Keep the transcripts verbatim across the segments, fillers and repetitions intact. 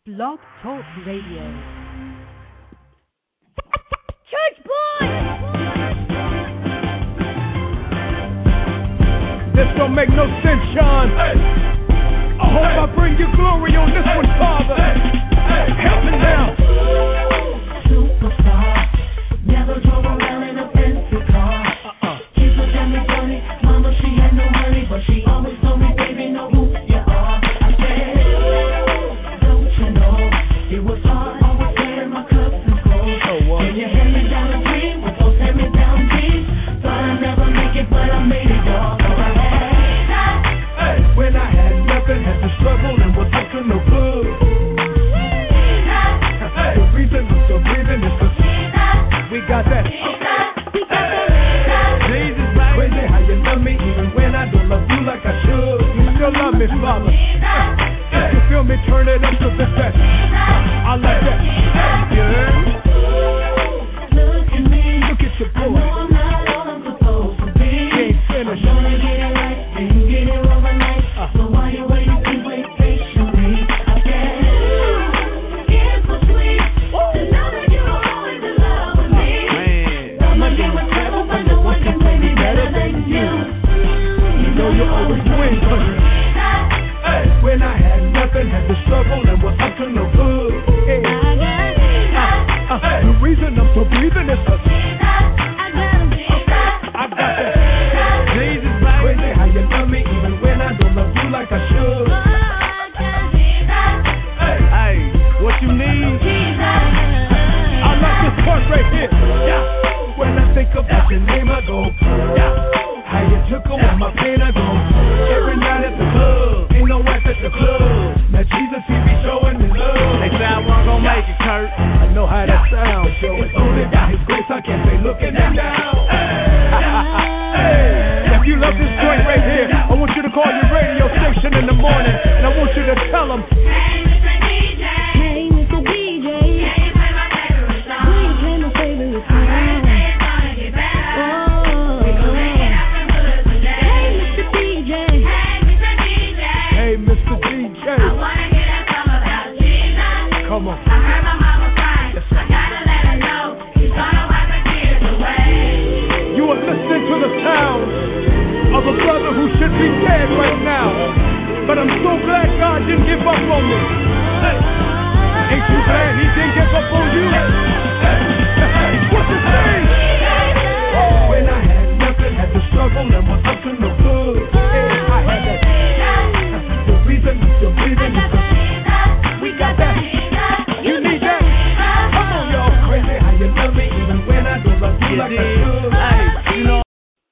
Blog Talk Radio. Church boy! This don't make no sense, Sean. Hey. I hope I bring you glory on this one, Father. Hey. Help me now. Superstar, never drove around in a fancy car. Uh-uh. Kids look at me funny, mama she had no money, but she always told me, baby, know who you are. I said, don't you know, it was hard, always wearing my cups and clothes. Oh, what? When you hand me down a dream, with those hand me down dreams, thought I'd never make it, but I made it, y'all. Hey, when I had nothing, had to struggle and was up to no good. Hey, the reason I'm still breathing is 'cause we got that. Jesus, crazy how you love me even when I don't love you like I should. You still love me, Father. If you feel me, turn it up to the best. I like that. Yeah. Look at me, look at your boy. I know I'm not all I'm supposed to be. Can't finish. I'm gonna get it right, and you get it overnight. Uh. So while you're waiting, please wait patiently. I said, it's so sweet to know that you're always in love with me. I'm a game with trouble, but no one can play me better than you. You know you always win, country. Hey, when I had nothing, had to struggle and was up to no good. Hey. Uh, uh, hey. The reason I'm still breathing is 'cause I got that. Jesus, crazy how you love me even when I don't love you like I should. Hey, hey, what you need? I like this part right here. Yeah. When I think about your name, I go. Yeah. How you took away my pain, I go. Every night at the club, ain't no wife at the club. Now Jesus, he be showing me love. They say I wasn't gonna make it, Kurt. I know how that sounds. It's only by His grace I can't say looking them down. Hey, if you love this joint right here, I want you to call your radio station in the morning, and I want you to tell them. Hey, Mister D J. Hey, Mister D J. Can you play my favorite song? Please play my favorite song. Alright, say it's gonna get better. Oh. We gon' make it happen good today. Hey, Mister D J. Hey, Mister D J. Hey, Mister D J. I wanna hear that song about Jesus. Come on. I heard my mama crying. I gotta let her know He's gonna wipe her tears away. You are listening to the sound of a brother who should be dead right now. But I'm so glad God didn't give up on me. Hey. Ain't you glad He didn't give up on you? Hey. What's the thing? When I had nothing, had to struggle and was up to no good. Hey, I had that. The reason I'm still breathing is 'cause we got that. You need that. Come on, y'all. Crazy how you love me even when I don't love you like I should. Hey, you know.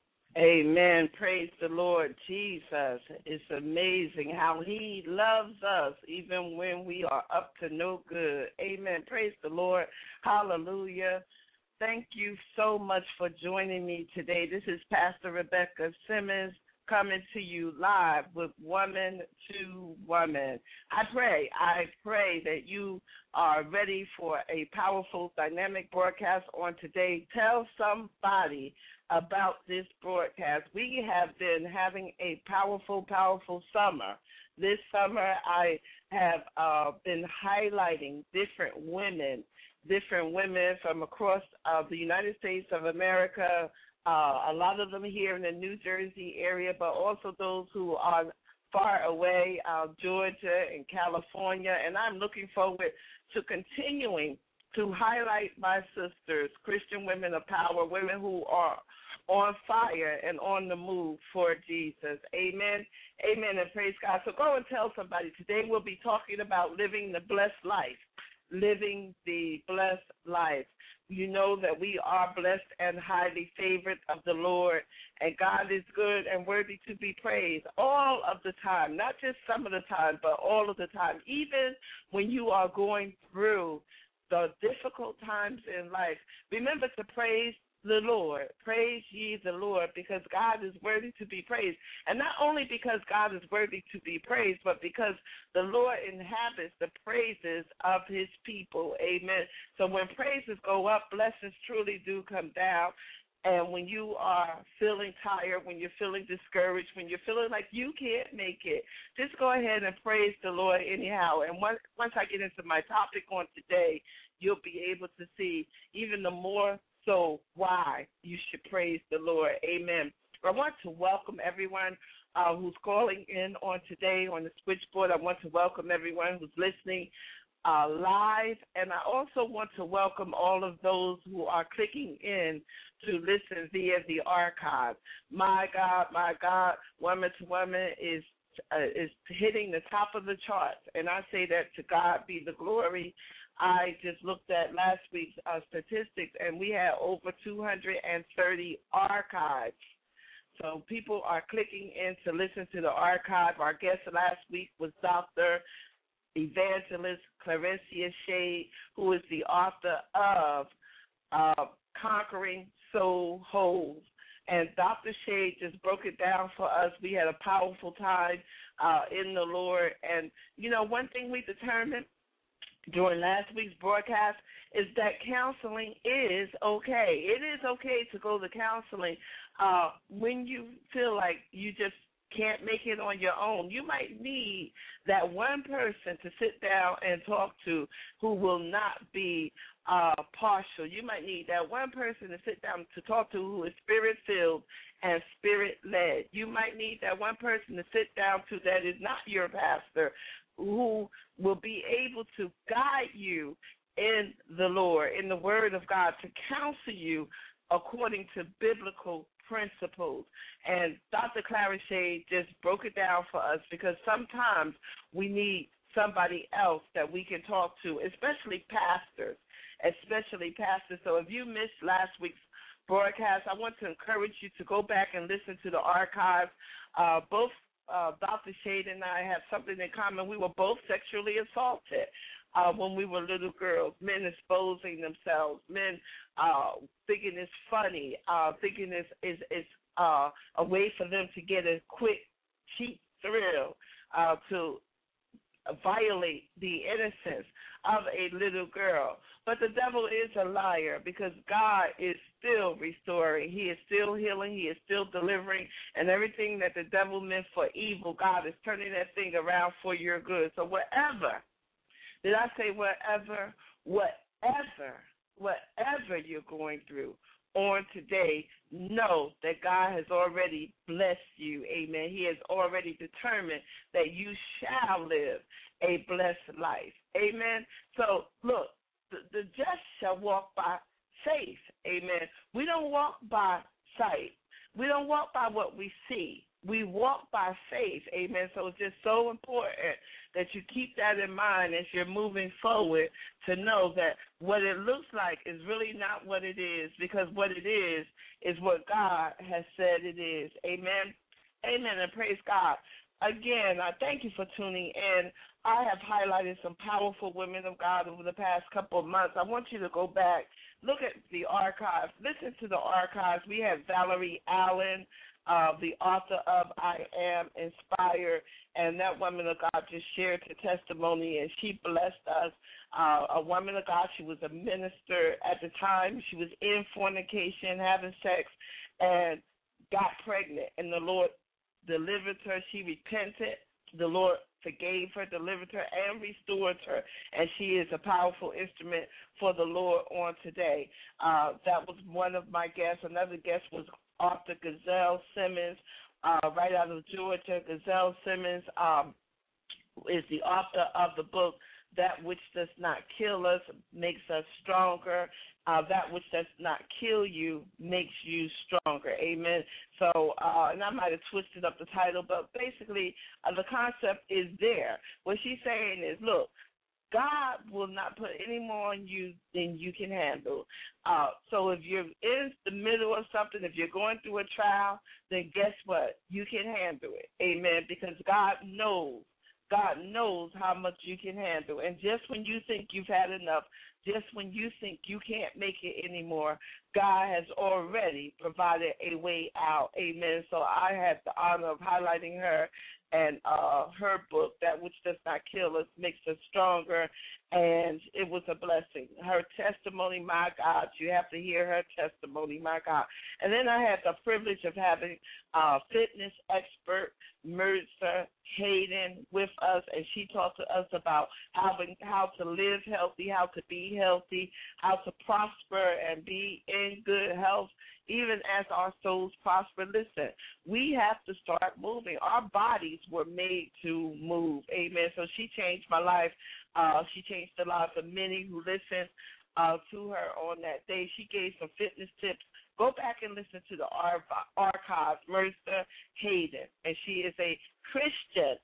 Amen. Praise the Lord Jesus. It's amazing how He loves us even when we are up to no good. Amen. Praise the Lord. Hallelujah. Thank you so much for joining me today. This is Pastor Rebecca Simmons coming to you live with Woman to Woman. I pray, I pray that you are ready for a powerful, dynamic broadcast on today. Tell somebody about this broadcast. We have been having a powerful, powerful summer. This summer I have uh, been highlighting different women, different women from across uh, the United States of America, uh, a lot of them here in the New Jersey area, but also those who are far away, uh, Georgia and California, and I'm looking forward to continuing to highlight my sisters, Christian women of power, women who are on fire and on the move for Jesus. Amen. Amen, and praise God. So go and tell somebody. Today we'll be talking about living the blessed life, living the blessed life. You know that we are blessed and highly favored of the Lord, and God is good and worthy to be praised all of the time, not just some of the time, but all of the time, even when you are going through the difficult times in life. Remember to praise the Lord. Praise ye the Lord, because God is worthy to be praised. And not only because God is worthy to be praised, but because the Lord inhabits the praises of His people. Amen. So when praises go up, blessings truly do come down. And when you are feeling tired, when you're feeling discouraged, when you're feeling like you can't make it, just go ahead and praise the Lord anyhow. And once, once I get into my topic on today, you'll be able to see even the more so why you should praise the Lord. Amen. I want to welcome everyone uh, who's calling in on today on the switchboard. I want to welcome everyone who's listening uh, live, and I also want to welcome all of those who are clicking in to listen via the archive. My God, my God, Woman to Woman is uh, is hitting the top of the charts, and I say that to God be the glory. I just looked at last week's uh, statistics, and we had over two hundred thirty archives. So people are clicking in to listen to the archive. Our guest last week was Doctor Evangelist Clarencia Shade, who is the author of uh, Conquering Soul Holes. And Doctor Shade just broke it down for us. We had a powerful time uh, in the Lord. And, you know, one thing we determined during last week's broadcast is that counseling is okay. It is okay to go to counseling uh, when you feel like you just can't make it on your own. You might need that one person to sit down and talk to who will not be uh, partial. You might need that one person to sit down to talk to who is spirit-filled and spirit-led. You might need that one person to sit down to that is not your pastor, who will be able to guide you in the Lord, in the Word of God, to counsel you according to biblical principles. And Doctor Clara Shade just broke it down for us, because sometimes we need somebody else that we can talk to, especially pastors, especially pastors. So if you missed last week's broadcast, I want to encourage you to go back and listen to the archives. Uh, both uh, Doctor Shade and I have something in common. We were both sexually assaulted uh, when we were little girls, men exposing themselves, men uh, thinking it's funny, uh, thinking it's, it's, it's uh, a way for them to get a quick, cheap thrill uh, to violate the innocence of a little girl. But the devil is a liar, because God is still restoring. He is still healing. He is still delivering. And everything that the devil meant for evil, God is turning that thing around for your good. So whatever, did I say whatever, whatever, whatever you're going through on today, know that God has already blessed you. Amen. He has already determined that you shall live a blessed life. Amen. So, look, the, the just shall walk by faith. Amen. We don't walk by sight. We don't walk by what we see. We walk by faith. Amen. So it's just so important that you keep that in mind as you're moving forward, to know that what it looks like is really not what it is, because what it is is what God has said it is. Amen. Amen. And praise God. Again, I thank you for tuning in. I have highlighted some powerful women of God over the past couple of months. I want you to go back, look at the archives, listen to the archives. We have Valerie Allen, uh, the author of I Am Inspired, and that woman of God just shared her testimony, and she blessed us. Uh, a woman of God, she was a minister at the time. She was in fornication, having sex, and got pregnant, and the Lord delivered her. She repented. The Lord forgave her, delivered her, and restored her, and she is a powerful instrument for the Lord on today. Uh, that was one of my guests. Another guest was Author Gazelle Simmons, uh, right out of Georgia. Gazelle Simmons um, is the author of the book, That Which Does Not Kill Us Makes Us Stronger. Uh, that which does not kill you makes you stronger. Amen. So, uh, and I might have twisted up the title, but basically uh, the concept is there. What she's saying is, look, God will not put any more on you than you can handle. Uh, so if you're in the middle of something, if you're going through a trial, then guess what? You can handle it. Amen. Because God knows. God knows how much you can handle. And just when you think you've had enough, just when you think you can't make it anymore, God has already provided a way out. Amen. So I had the honor of highlighting her and uh, her book, That Which Does Not Kill Us, Makes Us Stronger, and it was a blessing. Her testimony, my God, you have to hear her testimony, my God. And then I had the privilege of having a fitness expert, Mirza Hayden, with us, and she talked to us about how, how to live healthy, how to be healthy, how to prosper and be in good health, even as our souls prosper. Listen, we have to start moving. Our bodies were made to move. Amen. So she changed my life. Uh, she changed the lives of many who listened uh, to her on that day. She gave some fitness tips. Go back and listen to the archives, Mirza Hayden, and she is a Christian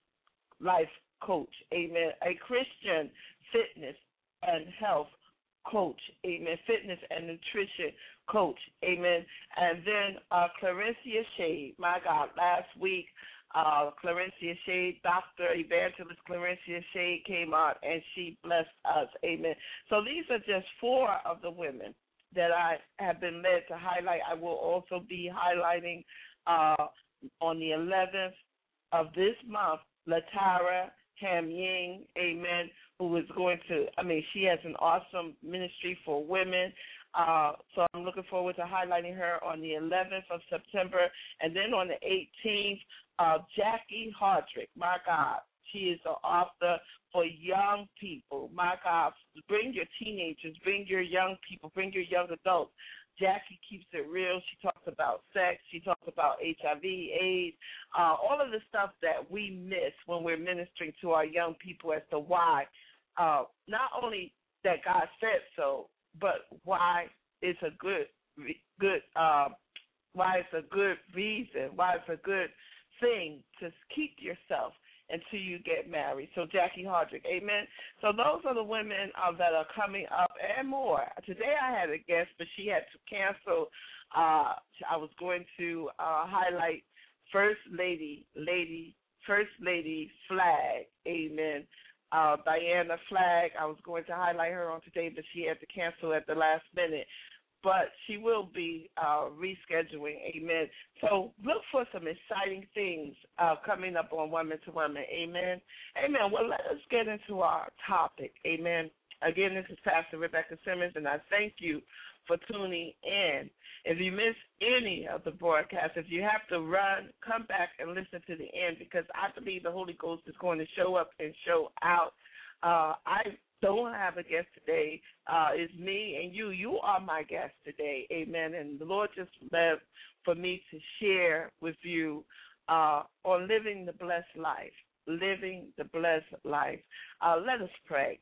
life coach, amen, a Christian fitness and health coach, amen, fitness and nutrition coach, amen. And then uh, Clarencia Shade, my God, last week, uh, Clarencia Shade, Doctor Evangelist Clarencia Shade came out, and she blessed us, amen. So these are just four of the women that I have been led to highlight. I will also be highlighting uh, on the eleventh of this month, Latara Ham Ying, amen, who is going to, I mean, she has an awesome ministry for women. Uh, so I'm looking forward to highlighting her on the eleventh of September. And then on the eighteenth, uh, Jackie Hardrick, my God. She is an author for young people. My God, bring your teenagers, bring your young people, bring your young adults. Jackie keeps it real. She talks about sex. She talks about H I V, AIDS, uh, all of the stuff that we miss when we're ministering to our young people as to why, uh, not only that God said so, but why it's a good, good, uh, why it's a good reason, why it's a good thing to keep yourself until you get married. So Jackie Hardrick, amen. So those are the women uh, that are coming up and more. Today I had a guest, but she had to cancel. Uh, I was going to uh, highlight First Lady, Lady, First Lady Flagg, amen. Uh, Diana Flagg, I was going to highlight her on today, but she had to cancel at the last minute. But she will be uh, rescheduling, amen. So look for some exciting things uh, coming up on Women to Women, amen. Amen. Well, let us get into our topic, amen. Again, this is Pastor Rebecca Simmons, and I thank you for tuning in. If you miss any of the broadcasts, if you have to run, come back and listen to the end, because I believe the Holy Ghost is going to show up and show out. Uh, I don't have a guest today. Uh, it's me and you. You are my guest today, amen. And the Lord just left for me to share with you uh, on living the blessed life, living the blessed life. Uh, let us pray.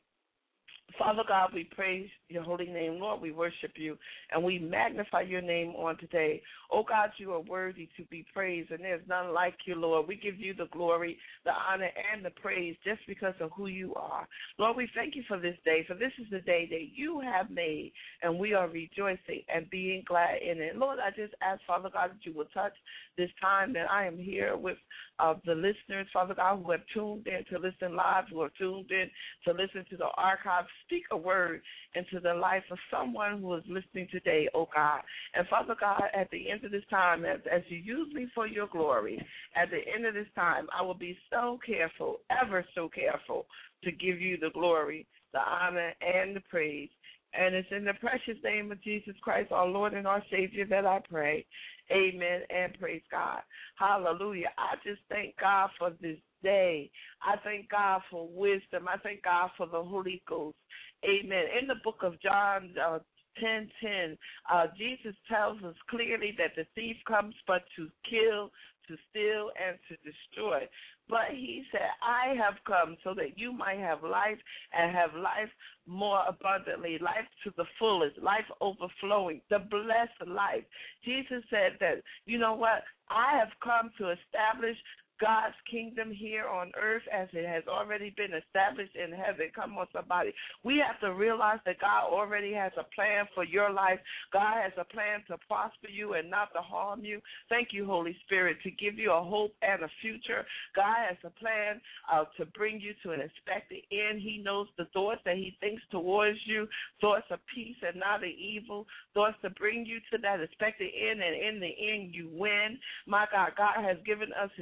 Father God, we praise your holy name. Lord, we worship you, and we magnify your name on today. Oh, God, you are worthy to be praised, and there's none like you, Lord. We give you the glory, the honor, and the praise just because of who you are. Lord, we thank you for this day, for this is the day that you have made, and we are rejoicing and being glad in it. Lord, I just ask, Father God, that you will touch this time that I am here with uh, the listeners, Father God, who have tuned in to listen live, who have tuned in to listen to the archives. Speak a word into the life of someone who is listening today, oh God. And Father God, at the end of this time, as, as you use me for your glory, at the end of this time, I will be so careful, ever so careful, to give you the glory, the honor, and the praise. And it's in the precious name of Jesus Christ, our Lord and our Savior, that I pray. Amen and praise God. Hallelujah. I just thank God for this day. I thank God for wisdom. I thank God for the Holy Ghost. Amen. In the book of John uh, ten ten, uh, Jesus tells us clearly that the thief comes but to kill, to steal, and to destroy. But he said, I have come so that you might have life and have life more abundantly, life to the fullest, life overflowing, the blessed life. Jesus said that, you know what, I have come to establish God's kingdom here on earth as it has already been established in heaven. Come on, somebody. We have to realize that God already has a plan for your life. God has a plan to prosper you and not to harm you. Thank you, Holy Spirit, to give you a hope and a future. God has a plan uh, to bring you to an expected end. He knows the thoughts that he thinks towards you, thoughts of peace and not of evil, thoughts to bring you to that expected end, and in the end you win. My God, God has given us his word.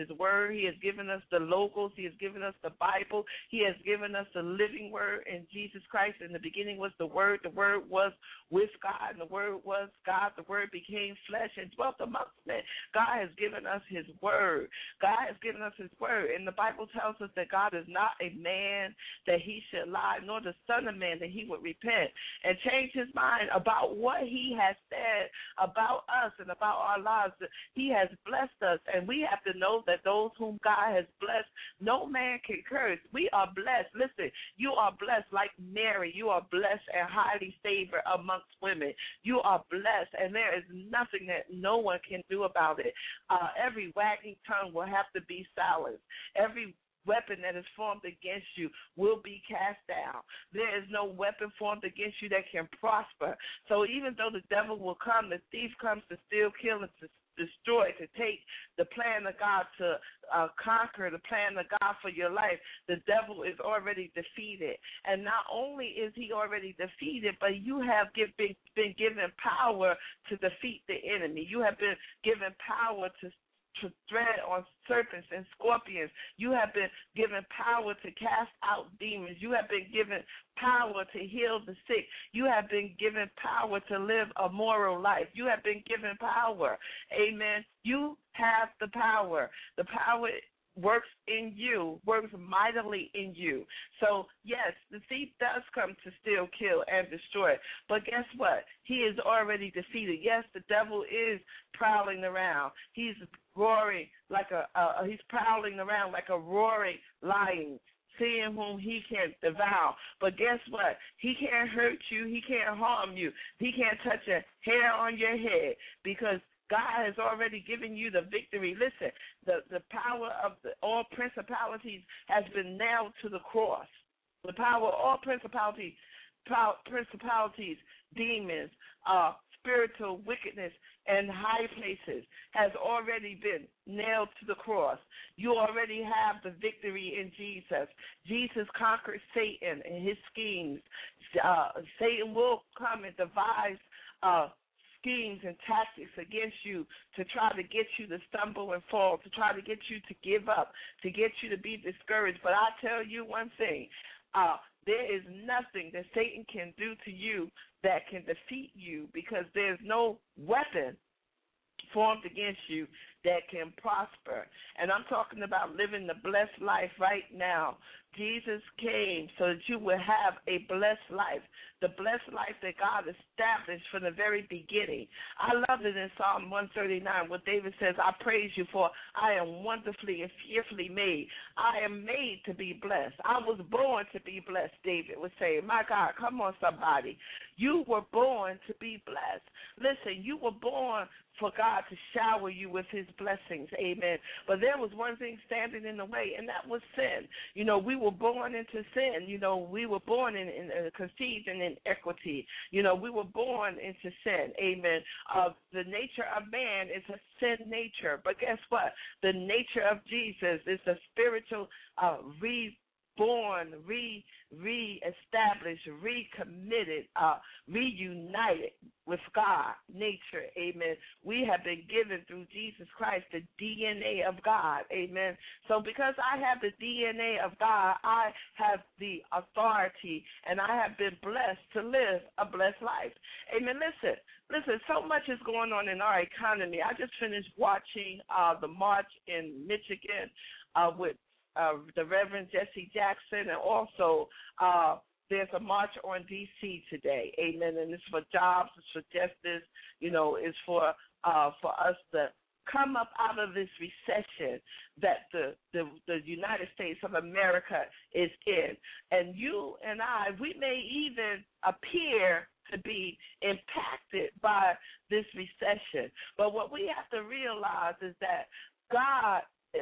word. He has given us the logos. He has given us the Bible. He has given us the living word in Jesus Christ. In the beginning was the word. The word was with God, and the word was God. The word became flesh and dwelt amongst men. God has given us his word. God has given us his word. And the Bible tells us that God is not a man that he should lie, nor the son of man that he would repent and change his mind about what he has said about us and about our lives. He has blessed us, and we have to know that those whom God has blessed, no man can curse. We are blessed. Listen, you are blessed like Mary. You are blessed and highly favored amongst women. You are blessed, and there is nothing that no one can do about it. Uh, every wagging tongue will have to be silenced. Every weapon that is formed against you will be cast down. There is no weapon formed against you that can prosper. So even though the devil will come, the thief comes to steal, kill, and to destroy, to take the plan of God, to uh, conquer the plan of God for your life, the devil is already defeated. And not only is he already defeated, but you have give, been, been given power to defeat the enemy. You have been given power to to tread on serpents and scorpions. You have been given power to cast out demons. You have been given power to heal the sick. You have been given power to live a moral life. You have been given power. Amen. You have the power. The power works in you, works mightily in you. So, yes, the thief does come to steal, kill, and destroy. But guess what? He is already defeated. Yes, the devil is prowling around. He's roaring like a, uh, he's prowling around like a roaring lion, seeing whom he can devour. But guess what? He can't hurt you. He can't harm you. He can't touch a hair on your head because God has already given you the victory. Listen, the, the power of the, all principalities has been nailed to the cross. The power of all principalities, power, principalities, demons, uh, spiritual wickedness, and high places has already been nailed to the cross. You already have the victory in Jesus. Jesus conquered Satan and his schemes. Uh, Satan will come and devise uh schemes and tactics against you to try to get you to stumble and fall, to try to get you to give up, to get you to be discouraged. But I tell you one thing, uh, there is nothing that Satan can do to you that can defeat you because there's no weapon formed against you that can prosper. And I'm talking about living the blessed life right now. Jesus came so that you will have a blessed life, the blessed life that God established from the very beginning. I love it in Psalm one thirty-nine where David says, I praise you for I am wonderfully and fearfully made. I am made to be blessed. I was born to be blessed, David was saying. My God, come on, somebody. You were born to be blessed. Listen, you were born for God to shower you with his blessings, amen. But there was one thing standing in the way, and that was sin. You know, we were born into sin. You know, we were born in, in uh, conceived in inequity. You know, we were born into sin, amen. Uh, the nature of man is a sin nature, but guess what? The nature of Jesus is a spiritual uh, re born, re re-established, recommitted, uh, reunited with God, nature, amen. We have been given through Jesus Christ the D N A of God, amen. So because I have the D N A of God, I have the authority, and I have been blessed to live a blessed life, amen. Listen, listen, so much is going on in our economy. I just finished watching uh, the march in Michigan uh, with Uh, the Reverend Jesse Jackson, and also uh, there's a march on D C today, amen, and it's for jobs, it's for justice, you know, it's for uh, for us to come up out of this recession that the, the, the United States of America is in. And you and I, we may even appear to be impacted by this recession, but what we have to realize is that God,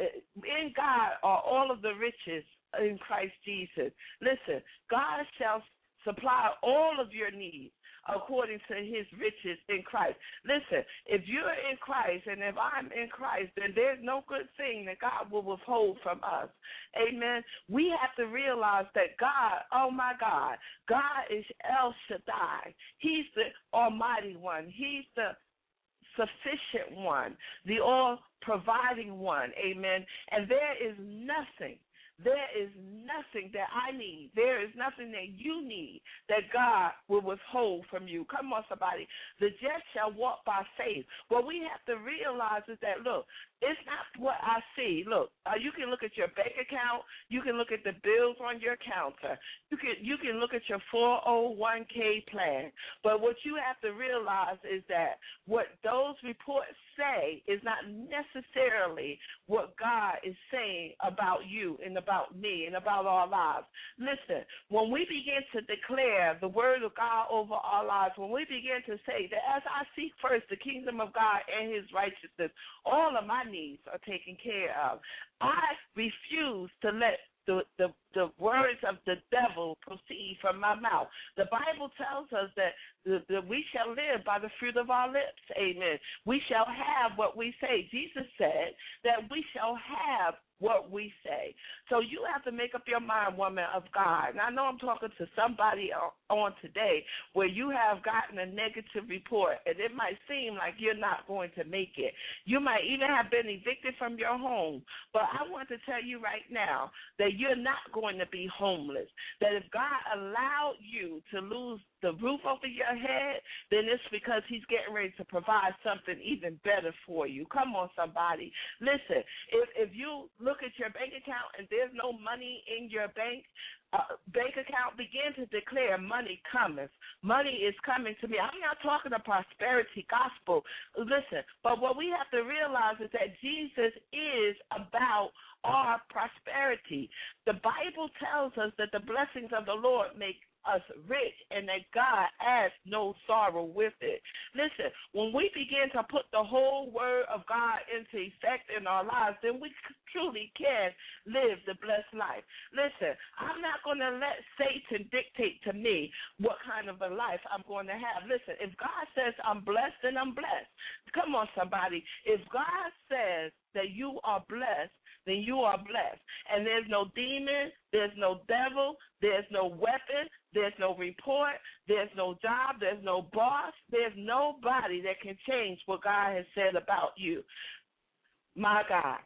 in God are all of the riches in Christ Jesus. Listen, God shall supply all of your needs according to his riches in Christ. Listen, if you're in Christ and if I'm in Christ, then there's no good thing that God will withhold from us. Amen. We have to realize that God, oh my God, God is El Shaddai. He's the Almighty One. He's the sufficient one, the all-providing one, amen. And there is nothing, there is nothing that I need, there is nothing that you need that God will withhold from you. Come on, somebody. The just shall walk by faith. What we have to realize is that, look, it's not what I see. Look, uh, you can look at your bank account. You can look at the bills on your counter. You can you can look at your four oh one k plan. But what you have to realize is that what those reports say is not necessarily what God is saying about you and about me and about our lives. Listen, when we begin to declare the word of God over our lives, when we begin to say that as I seek first the kingdom of God and his righteousness, all of my needs are taken care of. I refuse to let the, the, the words of the devil proceed from my mouth. The Bible tells us that the, the, we shall live by the fruit of our lips. Amen. We shall have what we say. Jesus said that we shall have what we say. So you have to make up your mind, woman of God. And I know I'm talking to somebody on today where you have gotten a negative report, and it might seem like you're not going to make it. You might even have been evicted from your home. But I want to tell you right now that you're not going to be homeless, that if God allowed you to lose the roof over your head, then it's because he's getting ready to provide something even better for you. Come on, somebody. Listen, if if you look at your bank account and there's no money in your bank, uh, bank account, begin to declare money cometh. Money is coming to me. I'm not talking a prosperity gospel. Listen, but what we have to realize is that Jesus is about our prosperity. The Bible tells us that the blessings of the Lord make us rich and that God adds no sorrow with it. Listen, when we begin to put the whole word of God into effect in our lives, then we truly can live the blessed life. Listen, I'm not going to let Satan dictate to me what kind of a life I'm going to have. Listen, if God says I'm blessed, then I'm blessed. Come on, somebody. If God says that you are blessed, then you are blessed. And there's no demon, there's no devil, there's no weapon, there's no report, there's no job, there's no boss, there's nobody that can change what God has said about you. My God.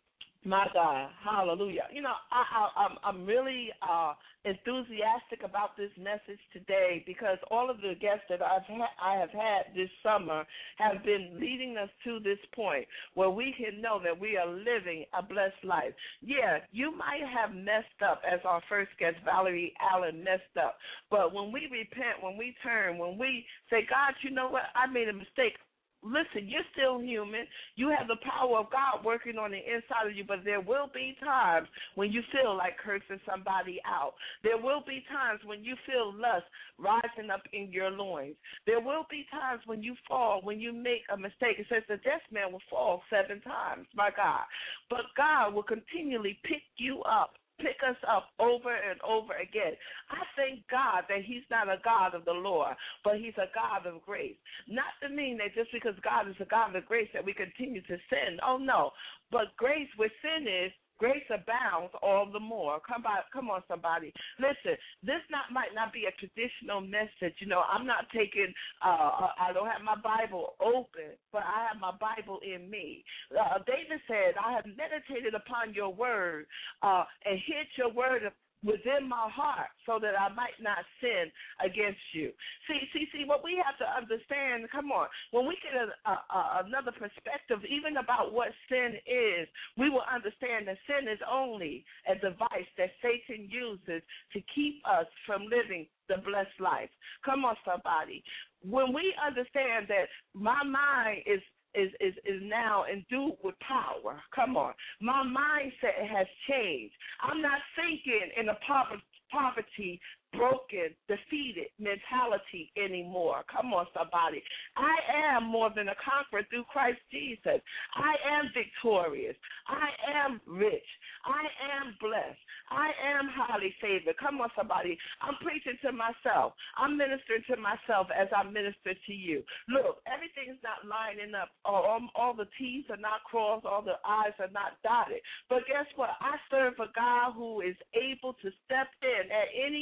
My God, hallelujah. You know, I, I, I'm, I'm really uh, enthusiastic about this message today because all of the guests that I've ha- I have had this summer have been leading us to this point where we can know that we are living a blessed life. Yeah, you might have messed up, as our first guest, Valerie Allen, messed up. But when we repent, when we turn, when we say, God, you know what, I made a mistake. Listen, you're still human. You have the power of God working on the inside of you, but there will be times when you feel like cursing somebody out. There will be times when you feel lust rising up in your loins. There will be times when you fall, when you make a mistake. It says the just man will fall seven times, my God. But God will continually pick you up. Pick us up over and over again. I thank God that he's not a God of the law, but he's a God of grace. Not to mean that just because God is a God of grace that we continue to sin. Oh, no. But grace where sin is, grace abounds all the more. Come by, come on, somebody. Listen, this not might not be a traditional message. You know, I'm not taking, uh, I don't have my Bible open, but I have my Bible in me. Uh, David said, I have meditated upon your word uh, and hid your word within my heart so that I might not sin against you. See, see, see, what we have to understand, come on, when we get a, a, a, another perspective, even about what sin is, we will understand that sin is only a device that Satan uses to keep us from living the blessed life. Come on, somebody. When we understand that my mind is Is, is is now endued with power. Come on. My mindset has changed. I'm not thinking in a poverty, poverty, broken, defeated mentality anymore. Come on, somebody. I am more than a conqueror through Christ Jesus. I am victorious. I am rich. I am blessed. I am highly favored. Come on, somebody. I'm preaching to myself. I'm ministering to myself as I minister to you. Look, everything's not lining up. All, all the T's are not crossed. All the I's are not dotted. But guess what? I serve a God who is able to step in at any minute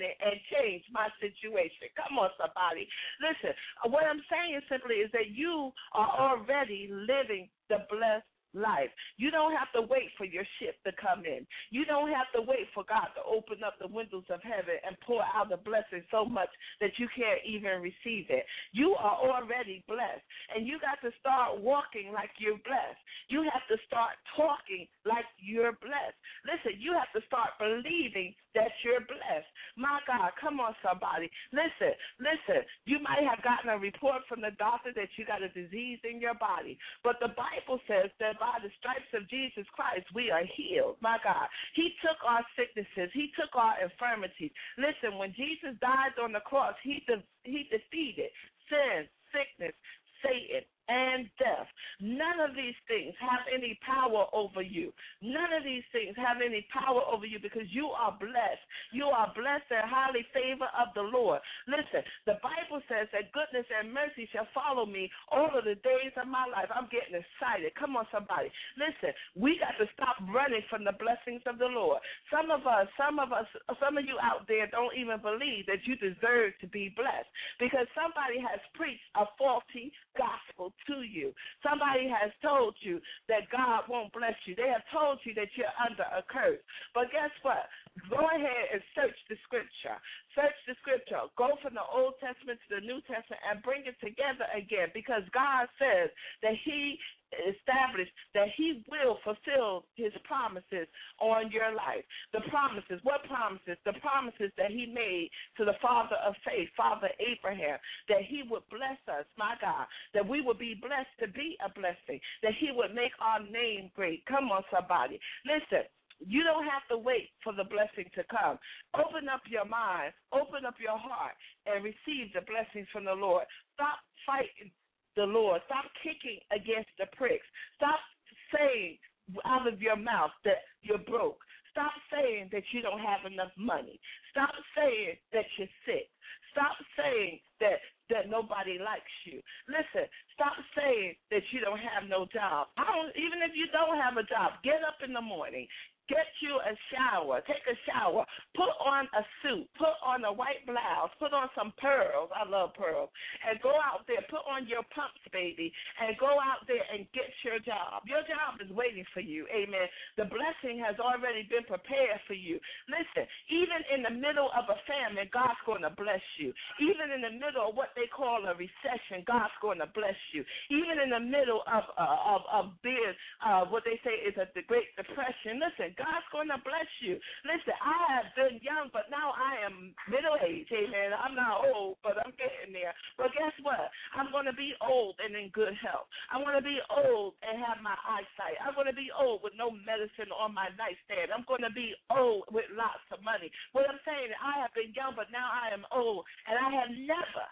minute and change my situation. Come on, somebody. Listen, what I'm saying simply is that you are already living the blessed life. You don't have to wait for your ship to come in. You don't have to wait for God to open up the windows of heaven and pour out the blessing so much that you can't even receive it. You are already blessed, and you got to start walking like you're blessed. You have to start talking like you're blessed. Listen, you have to start believing that you're blessed. My God, come on, somebody. Listen, listen, you might have gotten a report from the doctor that you got a disease in your body, but the Bible says that by the stripes of Jesus Christ, we are healed. My God, he took our sicknesses. He took our infirmities. Listen, when Jesus died on the cross, he, de- he defeated sin, sickness, Satan, and death. None of these things have any power over you. None of these things have any power over you because you are blessed. You are blessed and highly favored of the Lord. Listen, the Bible says that goodness and mercy shall follow me all of the days of my life. I'm getting excited. Come on, somebody. Listen, we got to stop running from the blessings of the Lord. Some of us, some of us, some of you out there don't even believe that you deserve to be blessed because somebody has preached a faulty gospel to you. Somebody has told you that God won't bless you. They have told you that you're under a curse. But guess what? Go ahead and search the scripture. Search the scripture. Go from the Old Testament to the New Testament and bring it together again because God says that he established that he will fulfill his promises on your life. The promises, what promises? The promises that he made to the father of faith, Father Abraham, that he would bless us, my God, that we would be blessed to be a blessing, that he would make our name great. Come on, somebody. Listen. You don't have to wait for the blessing to come. Open up your mind, open up your heart, and receive the blessings from the Lord. Stop fighting the Lord. Stop kicking against the pricks. Stop saying out of your mouth that you're broke. Stop saying that you don't have enough money. Stop saying that you're sick. Stop saying that, that nobody likes you. Listen, stop saying that you don't have no job. I don't, even if you don't have a job, get up in the morning. Get you a shower. Take a shower. Put on a suit. Put on a white blouse. Put on some pearls. I love pearls. And go out there. Put on your pumps, baby, and go out there and get your job. Your job is waiting for you. Amen. The blessing has already been prepared for you. Listen, even in the middle of a famine, God's going to bless you. Even in the middle of what they call a recession, God's going to bless you. Even in the middle of uh, of, of being uh, what they say is a the Great Depression, listen, God's going to bless you. Listen, I have been young, but now I am middle-aged. Amen. I'm not old, but I'm getting there. But guess what? I'm going to be old and in good health. I want to be old and have my eyesight. I'm going to be old with no medicine on my nightstand. I'm going to be old with lots of money. What I'm saying is I have been young, but now I am old, and I have never,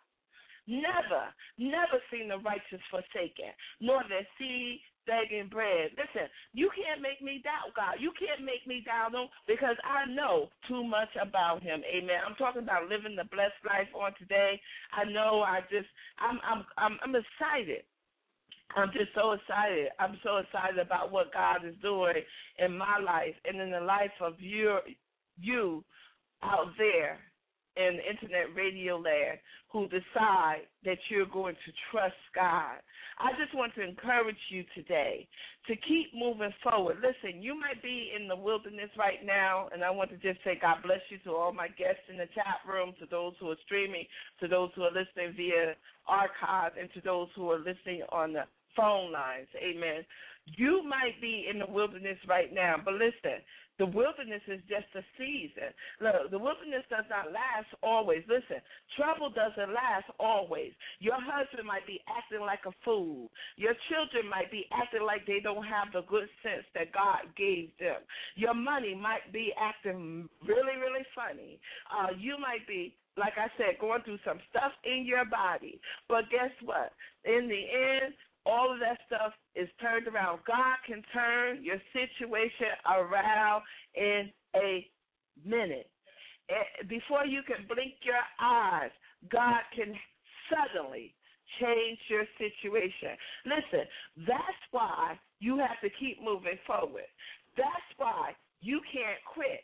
never, never seen the righteous forsaken, nor their seed begging bread. Listen, you can't make me doubt God. You can't make me doubt him because I know too much about him. Amen. I'm talking about living the blessed life on today. I know I just, I'm, I'm, I'm, I'm excited. I'm just so excited. I'm so excited about what God is doing in my life and in the life of your, you out there in internet radio land who decide that you're going to trust God. I just want to encourage you today to keep moving forward. Listen, you might be in the wilderness right now, and I want to just say God bless you to all my guests in the chat room, to those who are streaming, to those who are listening via archive, and to those who are listening on the phone lines. Amen. You might be in the wilderness right now, but listen, the wilderness is just a season. Look, the wilderness does not last always. Listen, trouble doesn't last always. Your husband might be acting like a fool. Your children might be acting like they don't have the good sense that God gave them. Your money might be acting really, really funny. Uh, you might be, like I said, going through some stuff in your body. But guess what? In the end, all of that stuff is turned around. God can turn your situation around in a minute. Before you can blink your eyes, God can suddenly change your situation. Listen, that's why you have to keep moving forward. That's why you can't quit.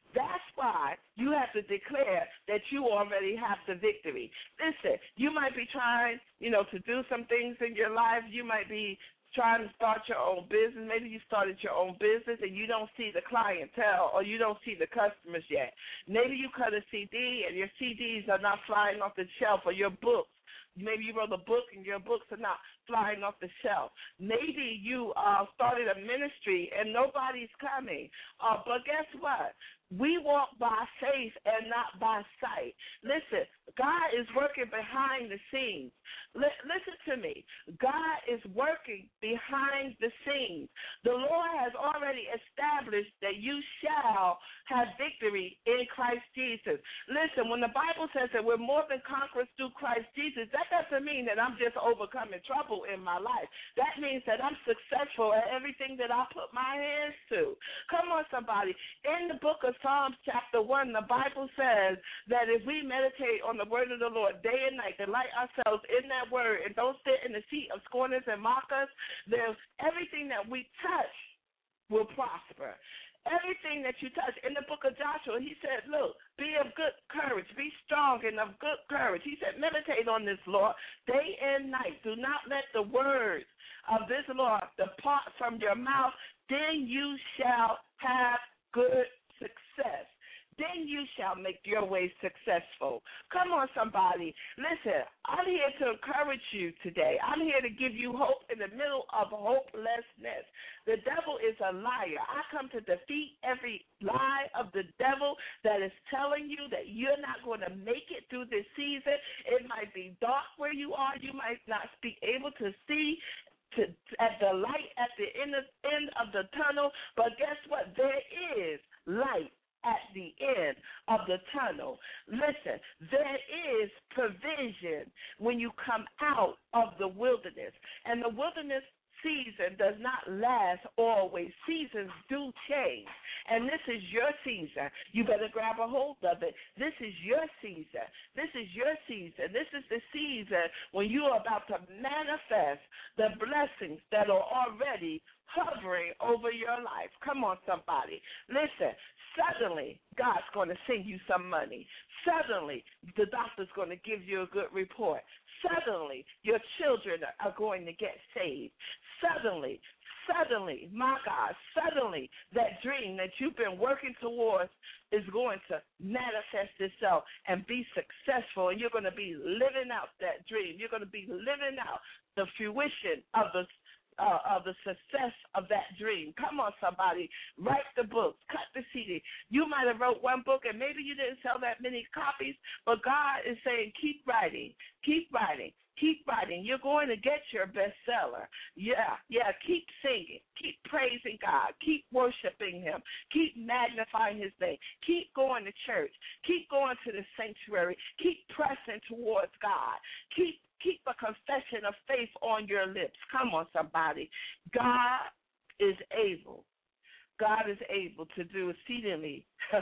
That's why you have to declare that you already have the victory. Listen, you might be trying, you know, to do some things in your life. You might be trying to start your own business. Maybe you started your own business and you don't see the clientele or you don't see the customers yet. Maybe you cut a C D and your C Ds are not flying off the shelf, or your books. Maybe you wrote a book and your books are not flying off the shelf. Maybe you uh, started a ministry and nobody's coming. Uh, but guess what? We walk by faith and not by sight. Listen, God is working behind the scenes. L- listen to me. God is working behind the scenes. The Lord has already established that you shall have victory in Christ Jesus. Listen, when the Bible says that we're more than conquerors through Christ Jesus, that doesn't mean that I'm just overcoming trouble in my life. That means that I'm successful at everything that I put my hands to. Come on, somebody. In the book of Psalms chapter one, the Bible says that if we meditate on the word of the Lord day and night, delight ourselves in that word, and don't sit in the seat of scorners and mockers, then everything that we touch will prosper. Everything that you touch. In the book of Joshua, he said, look, be of good courage, be strong and of good courage. He said, meditate on this law day and night. Do not let the words of this law depart from your mouth. Then you shall have good success. Then you shall make your way successful. Come on, somebody. Listen, I'm here to encourage you today. I'm here to give you hope in the middle of hopelessness. The devil is a liar. I come to defeat every lie of the devil that is telling you that you're not going to make it through this season. It might be dark where you are. You might not be able to see To, at the light at the end of, end of the tunnel, but guess what? There is light at the end of the tunnel. Listen, there is provision when you come out of the wilderness, and the wilderness season does not last always. Seasons do change, and this is your season. You better grab a hold of it. This is your season. This is your season. This is the season when you are about to manifest the blessings that are already hovering over your life. Come on, somebody. Listen, suddenly God's going to send you some money. Suddenly the doctor's going to give you a good report. Suddenly your children are going to get saved. Suddenly, suddenly, my God, suddenly that dream that you've been working towards is going to manifest itself and be successful, and you're going to be living out that dream. You're going to be living out the fruition of the Uh, of the success of that dream. Come on, somebody. Write the book. Cut the C D. You might have wrote one book, and maybe you didn't sell that many copies, but God is saying keep writing. Keep writing. Keep writing. You're going to get your bestseller. Yeah, yeah. Keep singing. Keep praising God. Keep worshiping Him. Keep magnifying His name. Keep going to church. Keep going to the sanctuary. Keep pressing towards God. Keep Keep a confession of faith on your lips. Come on, somebody. God is able. God is able to do exceedingly.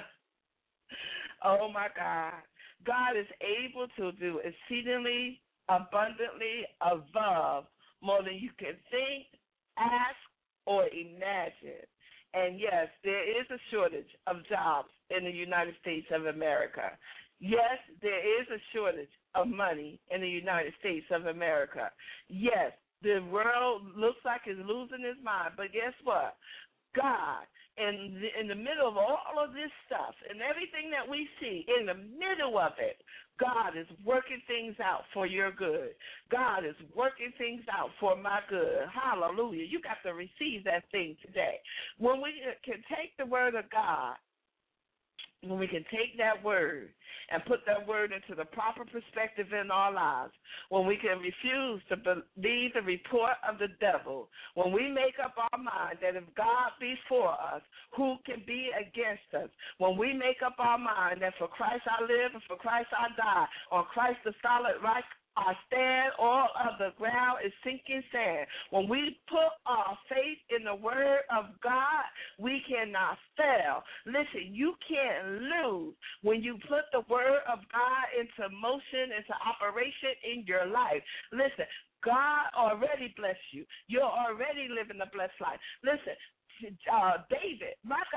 Oh, my God. God is able to do exceedingly, abundantly, above, more than you can think, ask, or imagine. And, yes, there is a shortage of jobs in the United States of America. Yes, there is a shortage of money in the United States of America. Yes, the world looks like it's losing its mind, but guess what? God, in the, in the middle of all of this stuff and everything that we see, in the middle of it, God is working things out for your good. God is working things out for my good. Hallelujah. You got to receive that thing today. When we can take the word of God, when we can take that word and put that word into the proper perspective in our lives, when we can refuse to believe the report of the devil, when we make up our mind that if God be for us, who can be against us? When we make up our mind that for Christ I live and for Christ I die, on Christ the solid rock I stand, all of the ground is sinking sand. When we put our faith in the word of God, we cannot fail. Listen, you can't lose when you put the word of God into motion, into operation in your life. Listen, God already blessed you. You're already living a blessed life. Listen, uh, David, my God,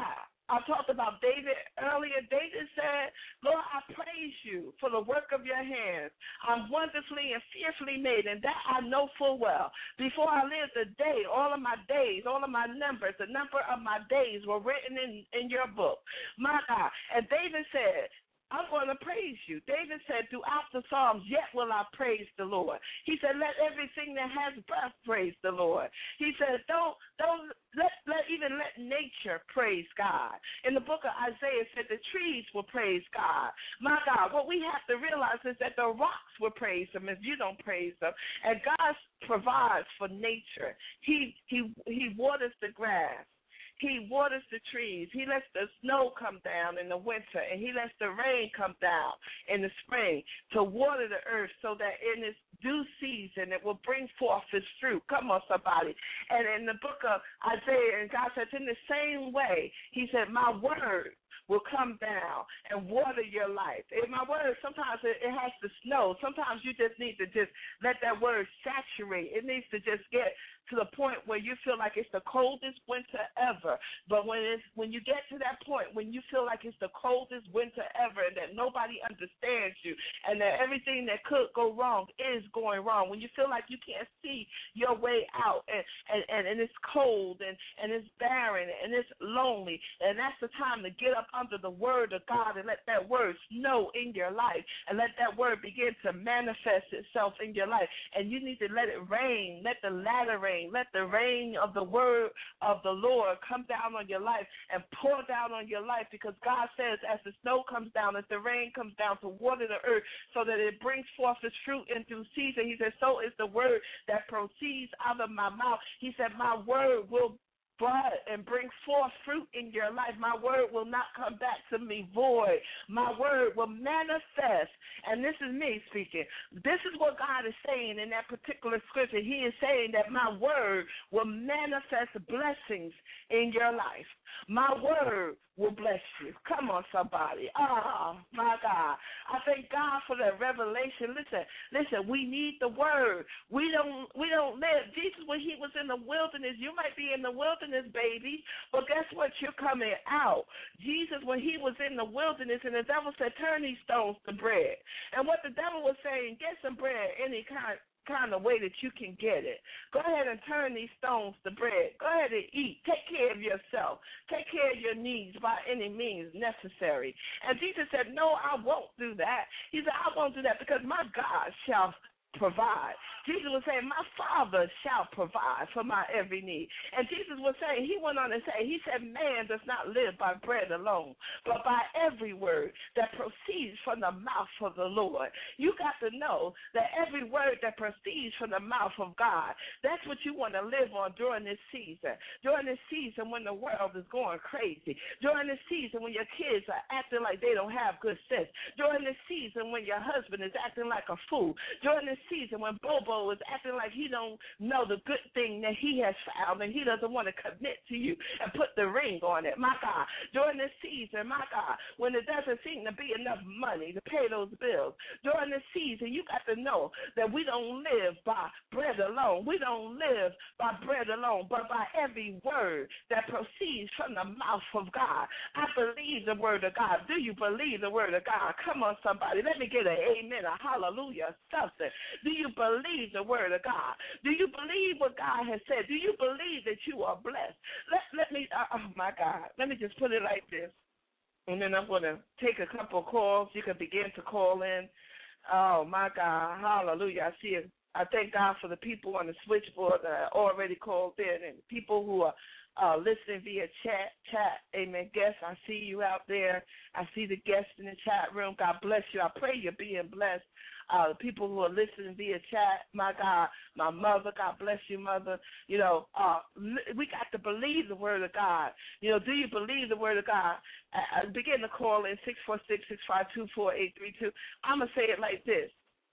I talked about David earlier. David said, Lord, I praise you for the work of your hands. I'm wonderfully and fearfully made, and that I know full well. Before I lived a day, all of my days, all of my numbers, the number of my days were written in, in your book. My God. And David said, I'm going to praise you. David said, throughout the Psalms, yet will I praise the Lord. He said, let everything that has breath praise the Lord. He said, don't, don't, let, let even let nature praise God. In the book of Isaiah, it said the trees will praise God. My God, what we have to realize is that the rocks will praise him if you don't praise them. And God provides for nature. He, he, he waters the grass. He waters the trees. He lets the snow come down in the winter, and he lets the rain come down in the spring to water the earth so that in its due season it will bring forth its fruit. Come on, somebody. And in the book of Isaiah, and God says, in the same way, he said, my word will come down and water your life. In my word, sometimes it, it has to snow. Sometimes you just need to just let that word saturate. It needs to just get to the point where you feel like it's the coldest winter ever. But when it's, when you get to that point, when you feel like it's the coldest winter ever and that nobody understands you and that everything that could go wrong is going wrong, when you feel like you can't see your way out and, and, and, and it's cold and, and it's barren and it's lonely, and that's the time to get up under the word of God and let that word snow in your life and let that word begin to manifest itself in your life. And you need to let it rain, let the latter rain, let the rain of the word of the Lord come down on your life and pour down on your life, because God says as the snow comes down, as the rain comes down to water the earth so that it brings forth its fruit in due season, he says, so is the word that proceeds out of my mouth. He said, my word will bud and bring forth fruit in your life. My word will not come back to me void. My word will manifest. And this is me speaking. This is what God is saying in that particular scripture. He is saying that my word will manifest blessings in your life. My word will bless you. Come on, somebody. Oh, my God. I thank God for that revelation. Listen, listen, we need the word. We don't we don't live. Jesus, when he was in the wilderness, you might be in the wilderness, baby, but guess what? You're coming out. Jesus, when he was in the wilderness, and the devil said, turn these stones to bread. And what the devil was saying, get some bread any kind kind of way that you can get it. Go ahead and turn these stones to bread. Go ahead and eat. Take care of yourself. Take care of your needs by any means necessary. And Jesus said, no, I won't do that. He said, I won't do that because my God shall provide. Jesus was saying, my Father shall provide for my every need. And Jesus was saying, he went on to say, he said, man does not live by bread alone, but by every word that proceeds from the mouth of the Lord. You got to know that every word that proceeds from the mouth of God, that's what you want to live on during this season. During this season when the world is going crazy. During this season when your kids are acting like they don't have good sense. During this season when your husband is acting like a fool. During this season when Bobo is acting like he don't know the good thing that he has found and he doesn't want to commit to you and put the ring on it, my God. During this season, my God, when it doesn't seem to be enough money to pay those bills, during this season, you got to know that we don't live by bread alone. We don't live by bread alone, but by every word that proceeds from the mouth of God. I believe the word of God. Do you believe the word of God? Come on, somebody. Let me get an amen, a hallelujah, something. Do you believe the word of God? Do you believe what God has said? Do you believe that you are blessed? Let, let me, uh, oh, my God, let me just put it like this. And then I'm going to take a couple of calls. You can begin to call in. Oh, my God, hallelujah. I see it. I thank God for the people on the switchboard that already called in and people who are uh, listening via chat. Chat, amen. Guests, I see you out there. I see the guests in the chat room. God bless you. I pray you're being blessed. Uh, people who are listening via chat, my God, my mother, God bless you, mother. You know, uh, we got to believe the word of God. You know, do you believe the word of God? Uh, begin to call in six four six, six five two, four eight three two. I'm going to say it like this.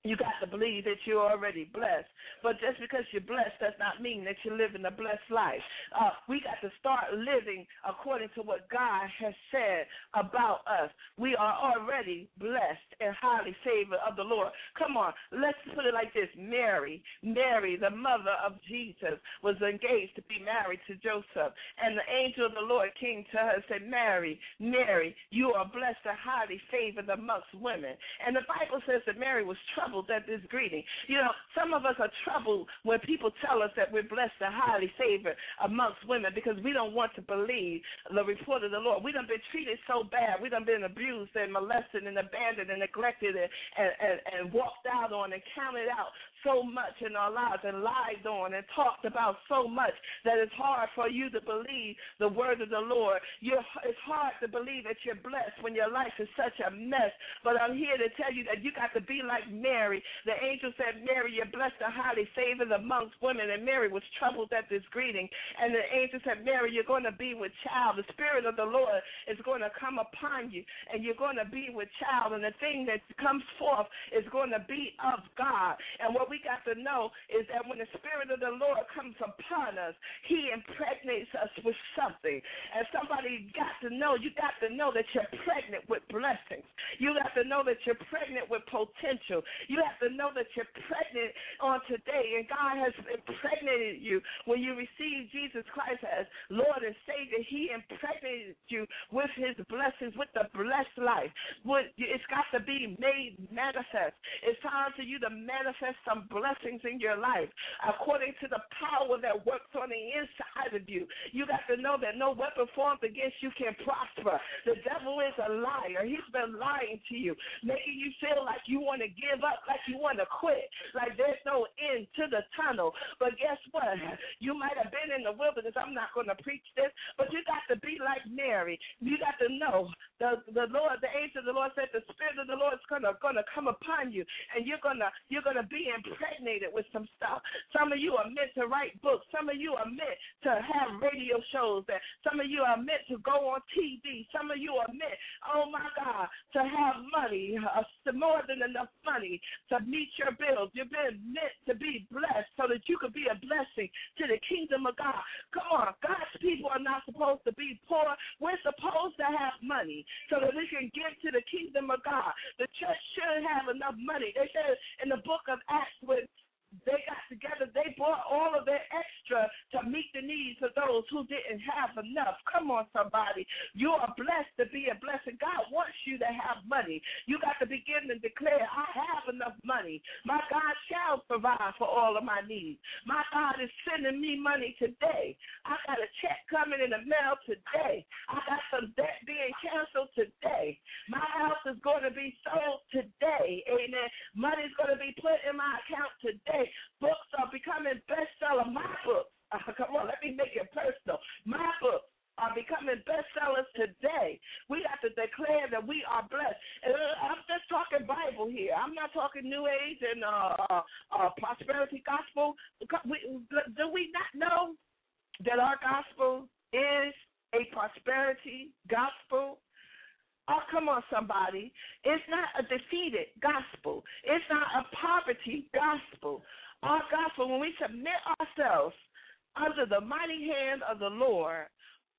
You got to believe that you're already blessed. But just because you're blessed does not mean that you're living a blessed life. Uh, we got to start living according to what God has said about us. We are already blessed and highly favored of the Lord. Come on, let's put it like this. Mary, Mary, the mother of Jesus, was engaged to be married to Joseph. And the angel of the Lord came to her and said, Mary, Mary, you are blessed and highly favored amongst women. And the Bible says that Mary was troubled at this greeting. You know, some of us are troubled when people tell us that we're blessed and highly favored amongst women because we don't want to believe the report of the Lord. We done been treated so bad. We done been abused and molested and abandoned and neglected and, and, and, and walked out on and counted out so much in our lives and lied on and talked about so much that it's hard for you to believe the word of the Lord. You're, it's hard to believe that you're blessed when your life is such a mess. But I'm here to tell you that you got to be like Mary. The angel said, Mary, you're blessed and highly favored amongst women. And Mary was troubled at this greeting. And the angel said, Mary, you're going to be with child. The Spirit of the Lord is going to come upon you, and you're going to be with child. And the thing that comes forth is going to be of God. And what we got to know is that when the Spirit of the Lord comes upon us, he impregnates us with something. And somebody got to know, you got to know that you're pregnant with blessings. You got to know that you're pregnant with potential. You have to know that you're pregnant on today, and God has impregnated you. When you receive Jesus Christ as Lord and Savior, he impregnated you with his blessings, with the blessed life. It's got to be made manifest. It's time for you to manifest some blessings in your life according to the power that works on the inside of you. You got to know that no weapon formed against you can prosper. The devil is a liar. He's been lying to you, making you feel like you want to give up, like you want to quit, like there's no end to the tunnel. But guess what? You might have been in the wilderness. I'm not going to preach this, but you got to be like Mary. You got to know the the Lord, the angel of the Lord said the Spirit of the Lord is gonna gonna come upon you, and you're gonna you're gonna be impregnated with some stuff. Some of you are meant to write books. Some of you are meant to have radio shows. That some of you are meant to go on T V. Some of you are meant, oh my God, to have money, uh, more than enough money to meet your bills. You've been meant to be blessed so that you could be a blessing to the kingdom of God. Come on, God's people are not supposed to be poor. We're supposed to have money so that we can give to the kingdom of God. The church should have enough money. They said in the book of Acts when they got together, they brought all of their extra to meet the needs of those who didn't have enough. Come on, somebody. You are blessed to be a blessing. God wants you to have money. You got to begin to declare, I have enough money. My God shall provide for all of my needs. My God is sending me money today. I got a check coming in the mail today. I got some debt being canceled today. My house is going to be sold today. Amen. Money's going to be put in my account today. Books are becoming bestseller. My books, uh, come on, let me make it personal. My books are becoming bestsellers today. We got to declare that we are blessed. And I'm just talking Bible here. I'm not talking New Age and uh, uh, uh, prosperity gospel. We, do we not know that our gospel is a prosperity gospel? Oh, come on, somebody. It's not a defeated gospel. It's not a poverty gospel. Our gospel, when we submit ourselves under the mighty hand of the Lord,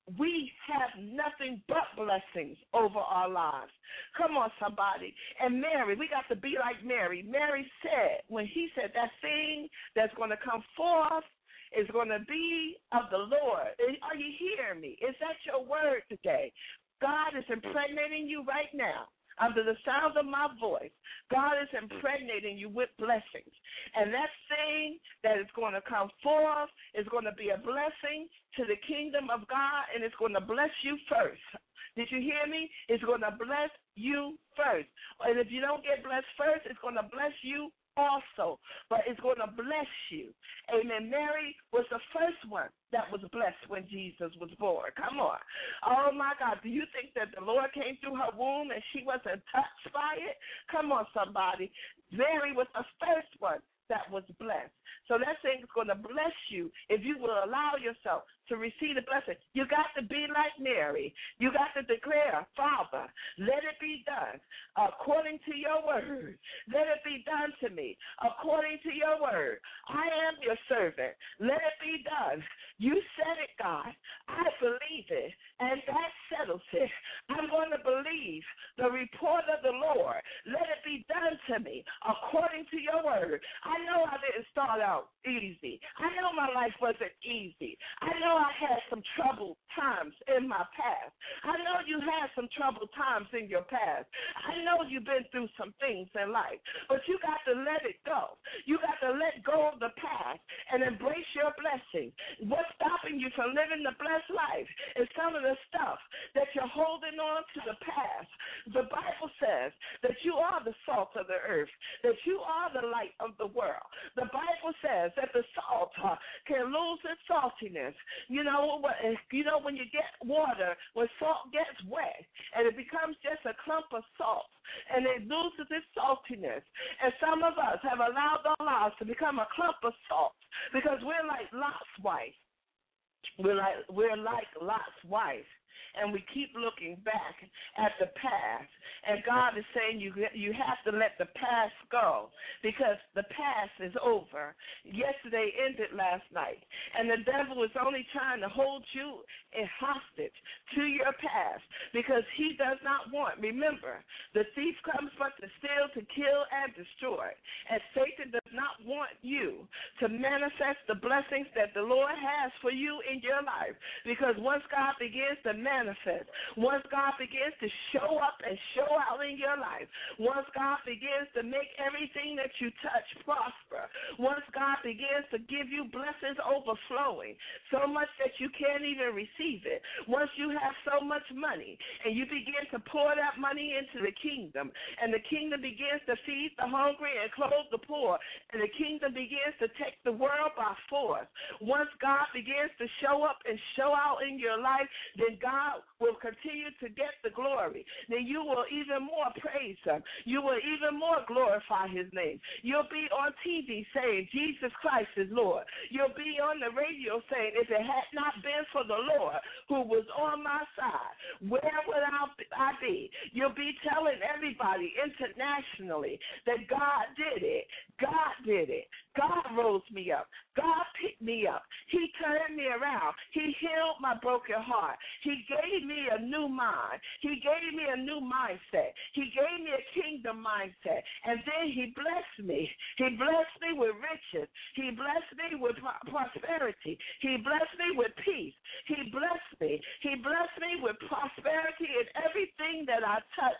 we have nothing but blessings over our lives. Come on, somebody. And Mary, we got to be like Mary. Mary said, when he said that thing that's going to come forth is going to be of the Lord. Are you hearing me? Is that your word today? God is impregnating you right now under the sound of my voice. God is impregnating you with blessings. And that thing that is going to come forth is going to be a blessing to the kingdom of God, and it's going to bless you first. Did you hear me? It's going to bless you first. And if you don't get blessed first, it's going to bless you also, but it's going to bless you. Amen. Mary was the first one that was blessed when Jesus was born. Come on. Oh, my God. Do you think that the Lord came through her womb and she wasn't touched by it? Come on, somebody. Mary was the first one that was blessed. So that thing is going to bless you if you will allow yourself to receive the blessing. You got to be like Mary. You got to declare, Father, let it be done according to your word. Let it be done to me according to your word. I am your servant. Let it be done. You said it, God. I believe it, and that settles it. I'm going to believe the report of the Lord. Let it be done to me according to your word. I know I didn't start out easy. I know my life wasn't easy. I know I had some troubled times in my past. I know you had some troubled times in your past. I know you've been through some things in life, but you got to let it go. You got to let go of the past and embrace your blessing. What's stopping you from living the blessed life is some of the stuff that you're holding on to the past. The Bible says that you are the salt of the earth, that you are the light of the world. The Bible says that the salt uh, can lose its saltiness. You know, you know when you get water, when salt gets wet and it becomes just a clump of salt and it loses its saltiness. And some of us have allowed our lives to become a clump of salt because we're like Lot's wife. We're like we're like Lot's wife. And we keep looking back at the past. And God is saying you you have to let the past go because the past is over. Yesterday ended last night. And the devil is only trying to hold you in hostage to your past because he does not want. Remember, the thief comes but to steal, to kill, and destroy. And Satan does not want you to manifest the blessings that the Lord has for you in your life because once God begins to manifest Manifest. Once God begins to show up and show out in your life, once God begins to make everything that you touch prosper, once God begins to give you blessings overflowing, so much that you can't even receive it, once you have so much money and you begin to pour that money into the kingdom, and the kingdom begins to feed the hungry and clothe the poor, and the kingdom begins to take the world by force, once God begins to show up and show out in your life, then God will continue to get the glory. Then you will even more praise him. You will even more glorify his name. You'll be on T V saying, Jesus Christ is Lord. You'll be on the radio saying, if it had not been for the Lord who was on my side, where would I be? You'll be telling everybody internationally that God did it. God did it. God rose me up. God picked me up. He turned me around. He healed my broken heart. He gave me a new mind. He gave me a new mindset. He gave me a kingdom mindset. And then he blessed me. He blessed me with riches. He blessed me with prosperity. He blessed me with peace. He blessed me. He blessed me with prosperity in everything that I touch.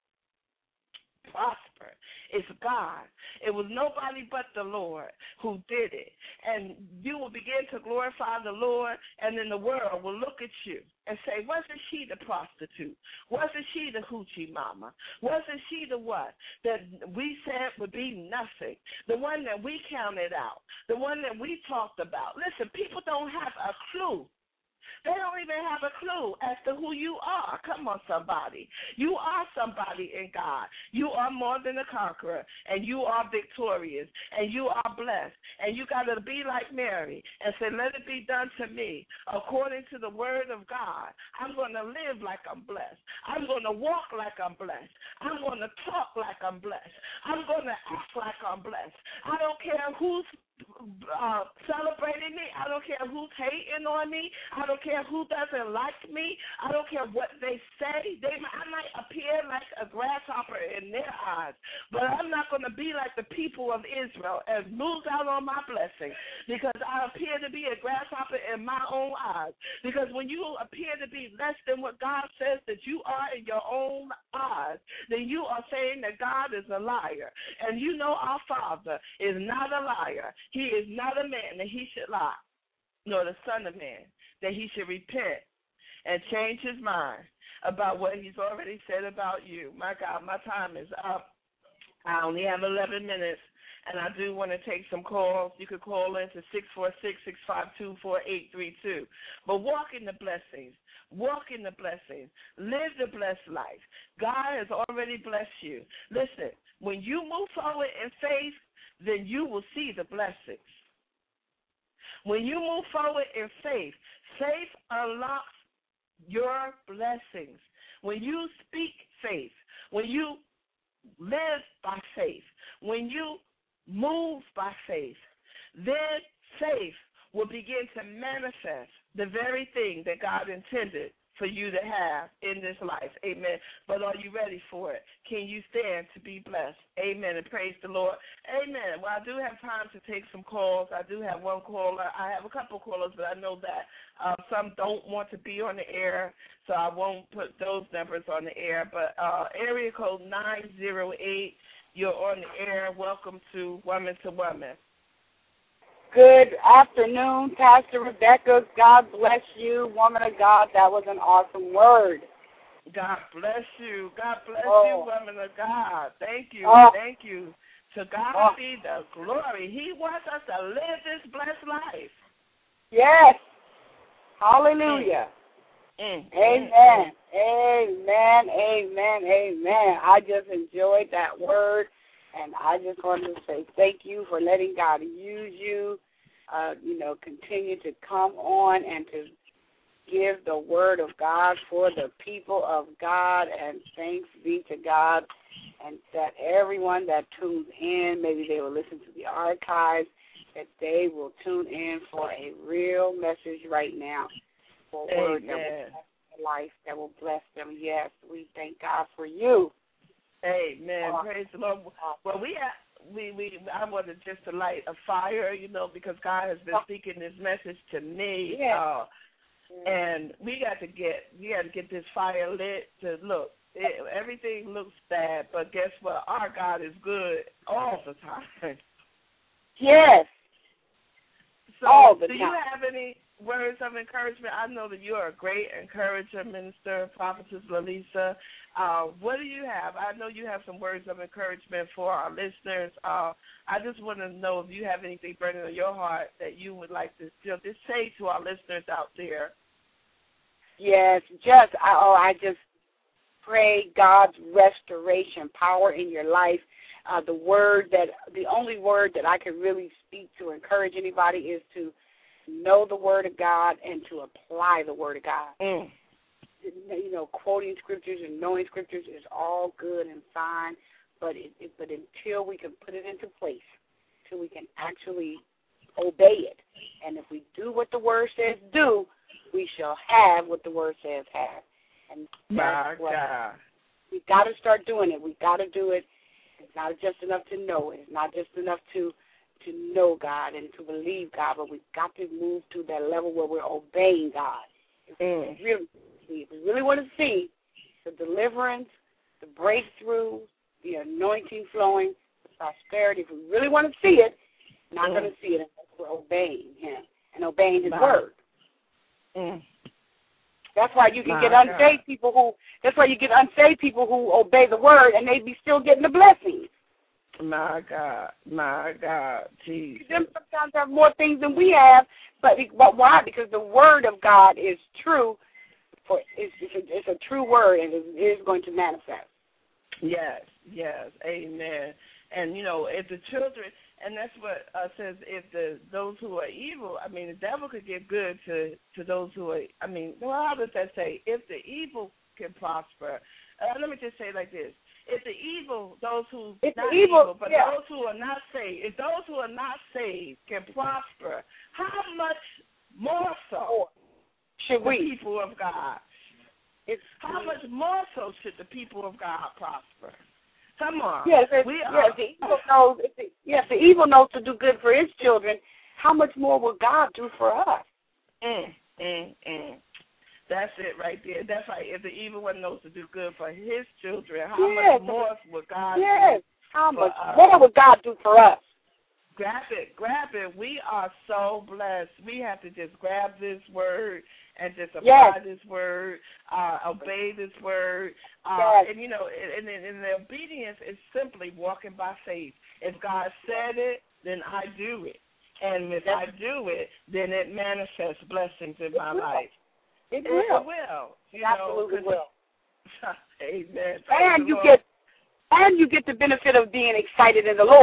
Prosper. It's God. It was nobody but the Lord who did it. And you will begin to glorify the Lord, and then the world will look at you and say, wasn't she the prostitute? Wasn't she the hoochie mama? Wasn't she the what that we said would be nothing? The one that we counted out. The one that we talked about. Listen, people don't have a clue. They don't even have a clue as to who you are. Come on, somebody. You are somebody in God. You are more than a conqueror, and you are victorious, and you are blessed. And you got to be like Mary and say, let it be done to me according to the word of God. I'm going to live like I'm blessed. I'm going to walk like I'm blessed. I'm going to talk like I'm blessed. I'm going to act like I'm blessed. I don't care who's Uh, celebrating me. I don't care who's hating on me. I don't care who doesn't like me. I don't care what they say. They, I might appear like a grasshopper in their eyes, but I'm not going to be like the people of Israel and lose out on my blessing because I appear to be a grasshopper in my own eyes. Because when you appear to be less than what God says that you are in your own eyes, then you are saying that God is a liar. And you know our Father is not a liar. He is not a man that he should lie, nor the son of man that he should repent and change his mind about what he's already said about you. My God, my time is up. I only have eleven minutes, and I do want to take some calls. You could call in to six four six, six five two, four eight three two. But walk in the blessings. Walk in the blessings. Live the blessed life. God has already blessed you. Listen, when you move forward in faith, then you will see the blessings. When you move forward in faith, faith unlocks your blessings. When you speak faith, when you live by faith, when you move by faith, then faith will begin to manifest the very thing that God intended for you to have in this life. Amen. But are you ready for it? Can you stand to be blessed? Amen. And praise the Lord. Amen. Well, I do have time to take some calls. I do have one caller. I have a couple of callers, but I know that uh, some don't want to be on the air, so I won't put those numbers on the air. But uh, area code nine zero eight, you're on the air. Welcome to Woman to Woman. Good afternoon, Pastor Rebecca. God bless you, woman of God. That was an awesome word. God bless you. God bless oh. you, woman of God. Thank you. Oh. Thank you. To God oh. be the glory. He wants us to live this blessed life. Yes. Hallelujah. Mm. Amen. Mm. Amen. Amen. Amen. I just enjoyed that word. And I just wanted to say thank you for letting God use you, uh, you know, continue to come on and to give the word of God for the people of God. And thanks be to God. And that everyone that tunes in, maybe they will listen to the archives, that they will tune in for a real message right now, for a word that will bless their life, that will bless them. Yes, we thank God for you. Amen. Uh, Praise the Lord. Well, we have, we we I wanted just to light a fire, you know, because God has been speaking this message to me, yeah. uh, and we got to get we got to get this fire lit. To look, it, everything looks bad, but guess what? Our God is good all the time. Yes. So, all the do time. you have any words of encouragement? I know that you are a great encourager, Minister, Prophetess Lalisa. Uh, what do you have? I know you have some words of encouragement for our listeners. Uh, I just want to know if you have anything burning on your heart that you would like to, you know, just say to our listeners out there. Yes, just I, oh, I just pray God's restoration power in your life. Uh, the word that the only word that I can really speak to encourage anybody is to know the word of God and to apply the word of God. Mm. You know, quoting scriptures and knowing scriptures is all good and fine, but it, it, but until we can put it into place, until we can actually obey it, and if we do what the word says do, we shall have what the word says have. And My what God. We got to start doing it. We got to do it. It's not just enough to know it. It's not just enough to to know God and to believe God, but we've got to move to that level where we're obeying God. If mm. we really If we really want to see the deliverance, the breakthrough, the anointing flowing, the prosperity, if we really want to see it, we're not mm. going to see it unless we're obeying Him and obeying His My. word. Mm. That's why you can My get unsaved God. people who. That's why you get unsaved people who obey the word and they be still getting the blessings. My God, my God, Jesus. Them sometimes have more things than we have, but, but why? Because the word of God is true. For it's, it's, a, it's a true word, and it is going to manifest. Yes, yes, amen. And you know, if the children, and that's what uh, says, if the those who are evil, I mean, the devil could get good to to those who are. I mean, well, how does that say? If the evil can prosper, uh, let me just say it like this. If the evil, those who if not the evil, evil, but yeah. those who are not saved, if those who are not saved can prosper, how much more so should the we? people of God? It's, how much more so should the people of God prosper? Come on. Yes, if, we yes, are, the evil knows. If the, yes, the evil knows to do good for his children. How much more will God do for us? Mm, mm, mm. That's it right there. That's right. If the evil one knows to do good for his children, how yes. much more will God yes. do How for much us? more will God do for us? Grab it, grab it. We are so blessed. We have to just grab this word and just apply yes. this word, uh, obey this word. Uh, yes. And, you know, and, and, and the obedience is simply walking by faith. If God said it, then I do it. And if I do it, then it manifests blessings in my life. It will. will. It will. You Absolutely know, will. Amen. And you get and you get the benefit of being excited in the Lord.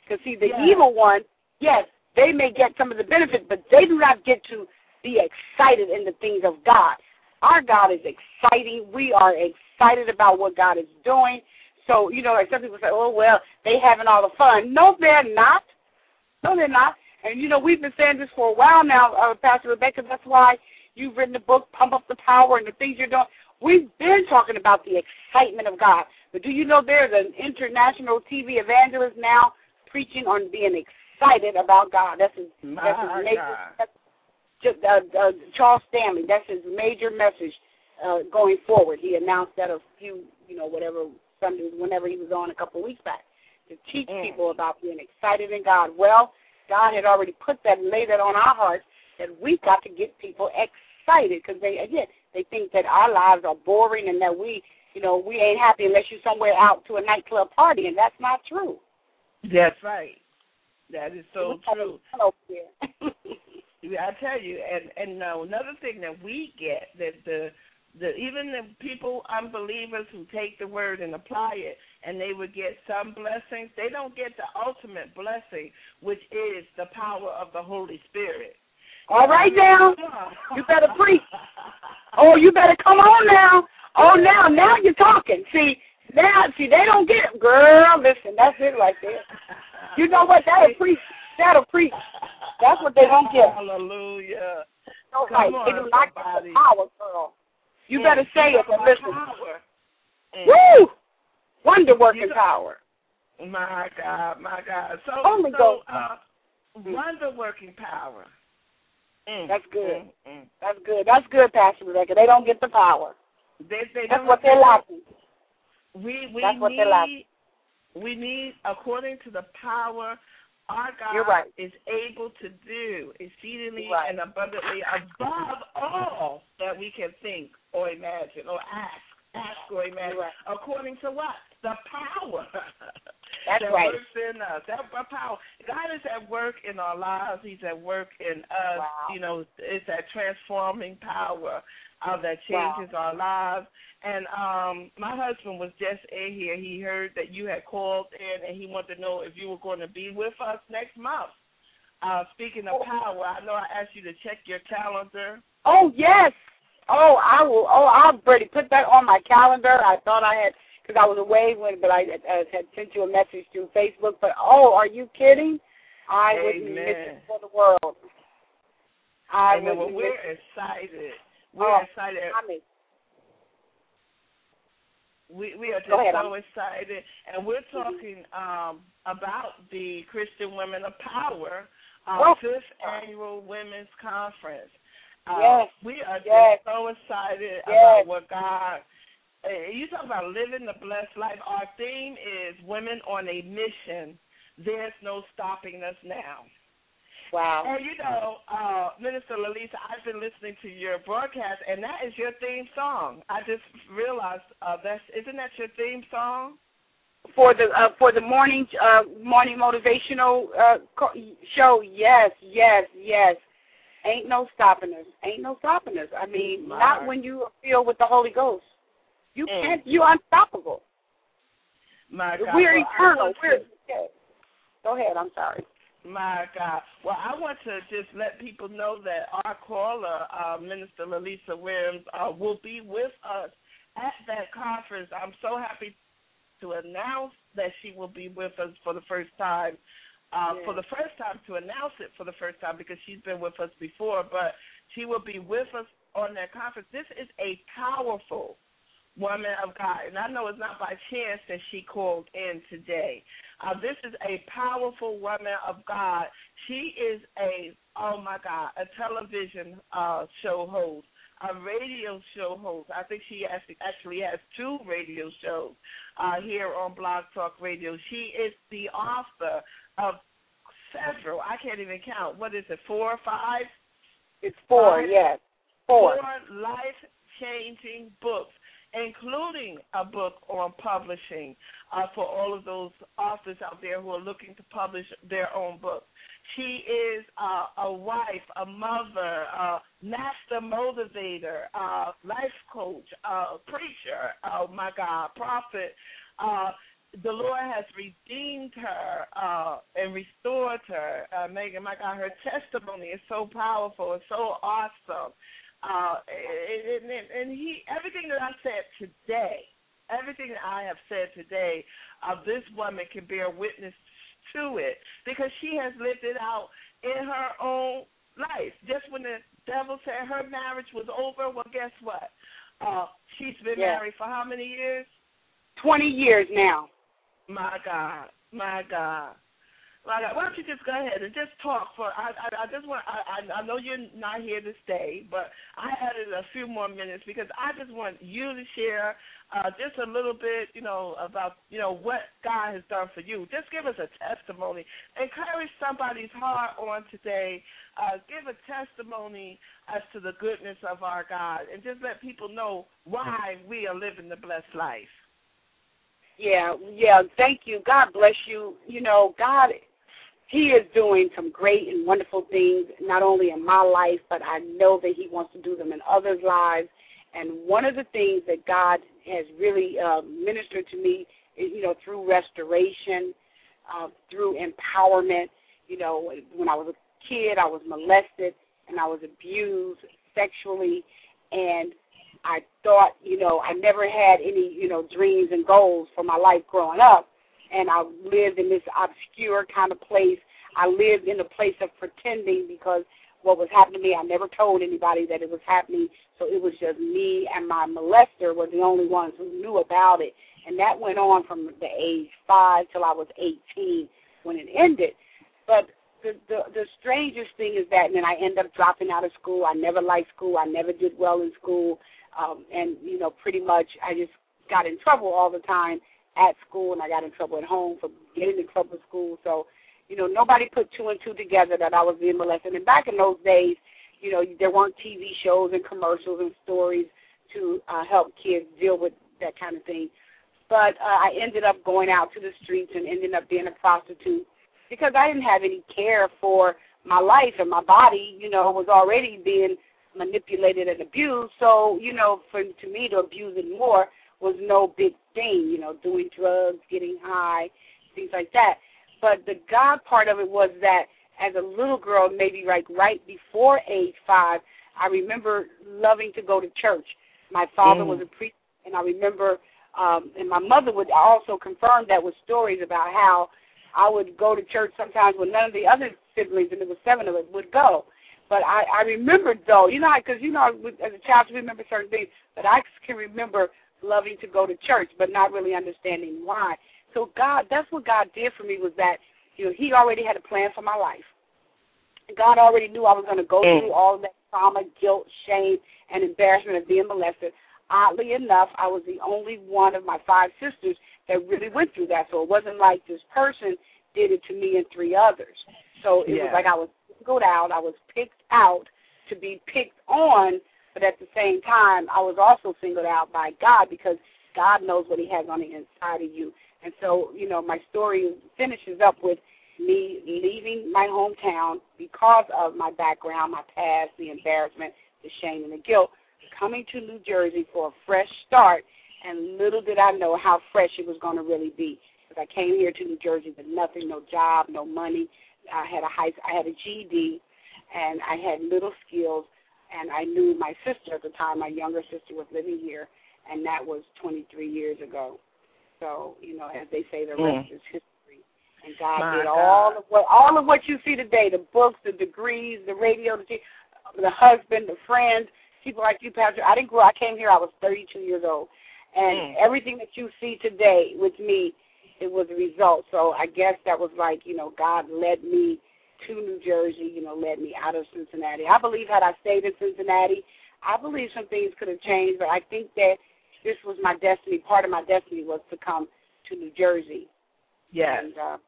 Because, see, the Yes. evil one, yes, they may get some of the benefits, but they do not get to be excited in the things of God. Our God is exciting. We are excited about what God is doing. So, you know, like some people say, oh, well, they having all the fun. No, they're not. No, they're not. And, you know, we've been saying this for a while now, uh, Pastor Rebecca. That's why you've written the book, Pump Up the Power, and the things you're doing. We've been talking about the excitement of God. But do you know there's an international T V evangelist now preaching on being excited about God? That's his, My that's his major, God. that's just, uh, uh, Charles Stanley. That's his major message uh, going forward. He announced that a few, you know, whatever, Sundays, whenever he was on a couple of weeks back, to teach Mm. people about being excited in God. Well, God had already put that and laid that on our hearts that we've got to get people excited because they, again, they think that our lives are boring and that we, you know, we ain't happy unless you're somewhere out to a nightclub party, and that's not true. That's right. That is so true. Yeah. Yeah, I tell you, and and uh, another thing that we get that the the even the people unbelievers who take the word and apply it, and they would get some blessings, they don't get the ultimate blessing, which is the power of the Holy Spirit. All right now, you better preach. Oh, you better come on now. Oh, now, now you're talking. See, now, see, they don't get it. Girl, listen, that's it right there. You know what? That'll preach. That'll preach. That's what they don't get. Hallelujah. No, Come right. on, They do not get somebody. the power, girl. You Mm, better say it talk and about listen. power. Mm. Woo! Wonder-working You know- power. My God, my God. So, Holy so Ghost. uh, wonder-working power. Mm, That's good. mm, mm. That's good. That's good, Pastor Rebecca. They don't get the power. They, they That's don't- what they're lacking. We we That's what need they're lacking. we need according to the power our God You're right. is able to do exceedingly You're right. and abundantly above all that we can think or imagine or ask, ask or imagine. You're right. According to what? The power That's that right. works in us. That power. God is at work in our lives. He's at work in us. Wow. You know, it's that transforming power uh, that Wow. changes our lives. And um, my husband was just in here. He heard that you had called in, and he wanted to know if you were going to be with us next month. Uh, speaking of power, I know I asked you to check your calendar. Oh, yes. Oh, I will. Oh, I've already put that on my calendar. I thought I had, because I was away when, but I, I had sent you a message through Facebook. But, oh, are you kidding? I wouldn't miss it for the world. I Amen. Well, wouldn't we're miss it. excited. We're Oh, excited. I'm excited. We we are just Go ahead, so I'm- excited, and we're talking um, about the Christian Women of Power, Oh. our fifth annual women's conference. Uh, Yes, we are yes. just so excited Yes. about what God. Uh, you talk about living the blessed life. Our theme is women on a mission. There's no stopping us now. Wow. And you know, uh, Minister Lalisa, I've been listening to your broadcast, and that is your theme song. I just realized uh, that's isn't that your theme song? For the uh, for the morning uh, morning motivational uh, co- show, yes, yes, yes. Ain't no stopping us. Ain't no stopping us. I mean, My. not when you are filled with the Holy Ghost. You Mm. can't. You're unstoppable. My God. We're Well, I eternal. want We're. to- Okay. Go ahead. I'm sorry. My God. Well, I want to just let people know that our caller, uh, Minister Lalisa Williams, uh, will be with us at that conference. I'm so happy to announce that she will be with us for the first time. Uh, Yes. For the first time, to announce it for the first time because she's been with us before, but she will be with us on that conference. This is a powerful woman of God, and I know it's not by chance that she called in today. Uh, this is a powerful woman of God. She is a, oh my God, a television uh, show host, a radio show host. I think she actually, actually has two radio shows uh, here on Blog Talk Radio. She is the author of several, I can't even count, what is it, four or five? It's four. Five? Yes. Four. Four life-changing books, including a book on publishing uh, for all of those authors out there who are looking to publish their own books. She is uh, a wife, a mother, a master motivator, uh, life coach, uh, preacher, oh my God, prophet. Uh, the Lord has redeemed her uh, and restored her. Uh, Megan, my God, her testimony is so powerful. It's so awesome. Uh, and, and, and he, everything that I said today, everything that I have said today, uh, this woman can bear witness to it because she has lived it out in her own life. Just when the devil said her marriage was over, well, guess what? Uh, she's been yeah. married for how many years? Twenty years now. My God, my God. Why don't you just go ahead and just talk for? I I, I just want. I I know you're not here to stay, but I added a few more minutes because I just want you to share uh, just a little bit, you know, about you know what God has done for you. Just give us a testimony. Encourage somebody's heart on today. Uh, give a testimony as to the goodness of our God, and just let people know why we are living the blessed life. Yeah, yeah. Thank you. God bless you. You know, God. He is doing some great and wonderful things, not only in my life, but I know that he wants to do them in others' lives. And one of the things that God has really uh, ministered to me is, you know, through restoration, uh, through empowerment. You know, when I was a kid, I was molested and I was abused sexually. And I thought, you know, I never had any, you know, dreams and goals for my life growing up. And I lived in this obscure kind of place. I lived in a place of pretending because what was happening to me, I never told anybody that it was happening. So it was just me and my molester were the only ones who knew about it. And that went on from the age five till I was eighteen when it ended. But the, the, the strangest thing is that, and then I ended up dropping out of school. I never liked school. I never did well in school. Um, and, you know, pretty much I just got in trouble all the time at school, and I got in trouble at home for getting in trouble at school. So, you know, nobody put two and two together that I was being molested. And back in those days, you know, there weren't T V shows and commercials and stories to uh, help kids deal with that kind of thing. But uh, I ended up going out to the streets and ended up being a prostitute because I didn't have any care for my life, and my body, you know, was already being manipulated and abused. So, you know, for to me to abuse it more was no big thing, you know, doing drugs, getting high, things like that. But the God part of it was that as a little girl, maybe like right before age five, I remember loving to go to church. My father mm. was a priest, and I remember, um, and my mother would also confirm that with stories about how I would go to church sometimes when none of the other siblings, and there were seven of us, would go. But I, I remembered, though, you know, because, you know, as a child, you remember certain things, but I can remember loving to go to church, but not really understanding why. So God, that's what God did for me was that, you know, he already had a plan for my life. God already knew I was going to go mm. through all of that trauma, guilt, shame, and embarrassment of being molested. Oddly enough, I was the only one of my five sisters that really went through that. So it wasn't like this person did it to me and three others. So it yeah. was like I was singled out. I was picked out to be picked on, but at the same time, I was also singled out by God because God knows what he has on the inside of you. And so, you know, my story finishes up with me leaving my hometown because of my background, my past, the embarrassment, the shame, and the guilt, coming to New Jersey for a fresh start, and little did I know how fresh it was going to really be. Because I came here to New Jersey with nothing, no job, no money. I had a high, I had a G E D, and I had little skills, and I knew my sister at the time, my younger sister, was living here, and that was twenty-three years ago. So, you know, as they say, the rest mm. is history. And God My did God. all of what all of what you see today, the books, the degrees, the radio, the, the husband, the friends, people like you, Pastor. I didn't grow I came here, I was thirty-two years old. And mm. everything that you see today with me, it was a result. So I guess that was like, you know, God led me to New Jersey, you know, led me out of Cincinnati. I believe had I stayed in Cincinnati, I believe some things could have changed, but I think that this was my destiny. Part of my destiny was to come to New Jersey. Yes. And uh,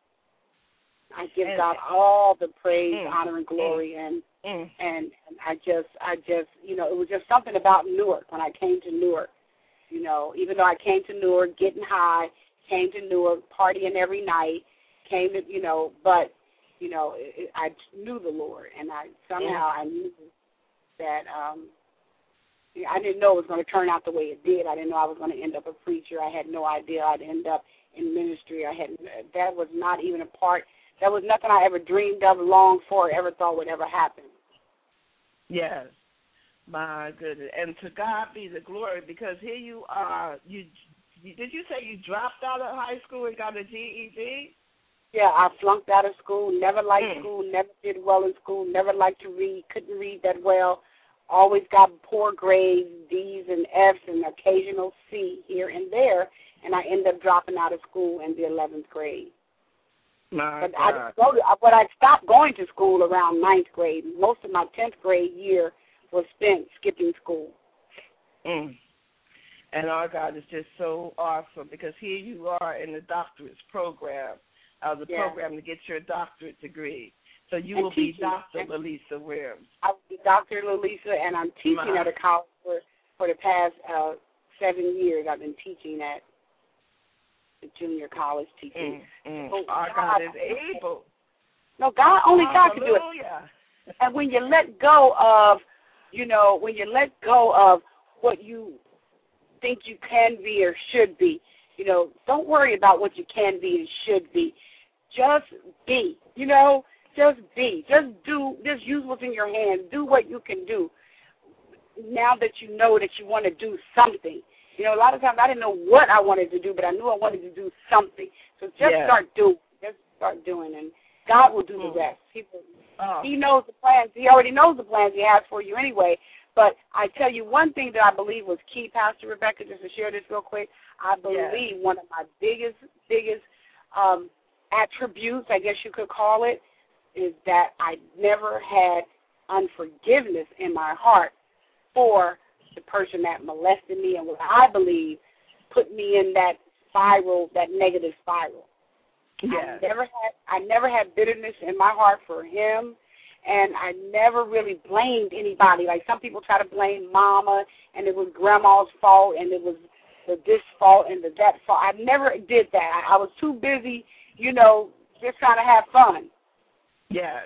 I give and, God all the praise, mm, honor, and glory. Mm, and, mm. and and I just, I just, you know, it was just something about Newark when I came to Newark. You know, even though I came to Newark getting high, came to Newark partying every night, came to, you know, but, you know, it, I knew the Lord, and I somehow mm. I knew that um, I didn't know it was going to turn out the way it did. I didn't know I was going to end up a preacher. I had no idea I'd end up in ministry. I had that was not even a part That was nothing I ever dreamed of, longed for, or ever thought would ever happen. Yes. My goodness. And to God be the glory, because here you are. You, you Did you say you dropped out of high school and got a G E D? Yeah, I flunked out of school, never liked Mm. school, never did well in school, never liked to read, couldn't read that well, always got poor grades, D's and F's and occasional C here and there, and I ended up dropping out of school in the eleventh grade. My But God. I didn't go to, but I stopped going to school around ninth grade. Most of my tenth grade year was spent skipping school. Mm. And our God is just so awesome, because here you are in the doctorate program, uh, the Yeah. program to get your doctorate degree. So you And will be teaching. Doctor Lalisa Williams. I will be Doctor Lalisa, and I'm teaching My. at a college for, for the past uh, seven years. I've been teaching at the junior college teaching. Mm, mm. Oh, Our God. God is able. No, God, only God can do it. Hallelujah. And when you let go of, you know, when you let go of what you think you can be or should be, you know, don't worry about what you can be and should be. Just be, you know, just be. Just do, just use what's in your hands. Do what you can do. Now that you know that you want to do something. You know, a lot of times I didn't know what I wanted to do, but I knew I wanted to do something. So just Yeah. start doing. Just start doing, and God will do Mm. the rest. He will. Oh. He knows the plans. He already knows the plans he has for you anyway. But I tell you one thing that I believe was key, Pastor Rebecca, just to share this real quick. I believe Yes. one of my biggest, biggest um, attributes, I guess you could call it, is that I never had unforgiveness in my heart for the person that molested me and what I believe put me in that spiral, that negative spiral. Yes. I never had I never had bitterness in my heart for him, and I never really blamed anybody. Like some people try to blame mama, and it was grandma's fault, and it was the this fault and the that fault. I never did that. I, I was too busy, you know, just trying to have fun. Yes.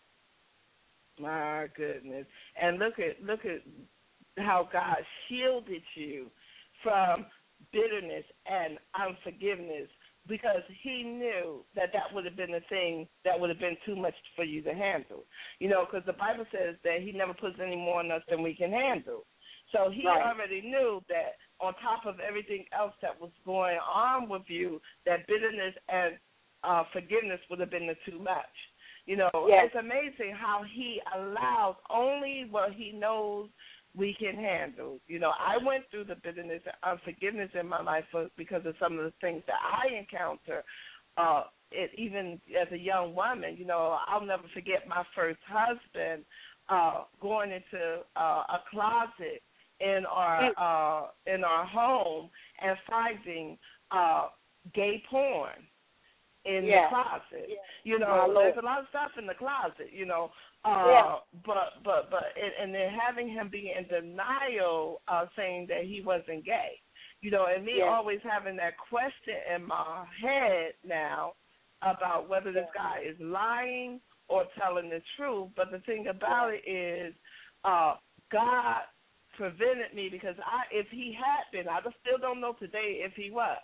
My goodness. And look at look at how God shielded you from bitterness and unforgiveness, because he knew that that would have been a thing that would have been too much for you to handle. You know, because the Bible says that he never puts any more on us than we can handle. So he Right. already knew that on top of everything else that was going on with you, that bitterness and uh, forgiveness would have been the too much. You know, Yes. It's amazing how he allows only what he knows we can handle. You know, I went through the bitterness and unforgiveness in my life for, because of some of the things that I encounter. Uh, it, even as a young woman, you know, I'll never forget my first husband uh, going into uh, a closet in our uh, in our home and finding uh, gay porn in Yeah. the closet. Yeah. You My know, Lord. there's a lot of stuff in the closet, you know. Uh, Yeah. But, but, but, and, and then having him be in denial, uh, saying that he wasn't gay. You know, and me Yeah. always having that question in my head now about whether this Yeah. guy is lying or telling the truth. But the thing about it is uh, God prevented me, because I, if he had been, I still don't know today if he was.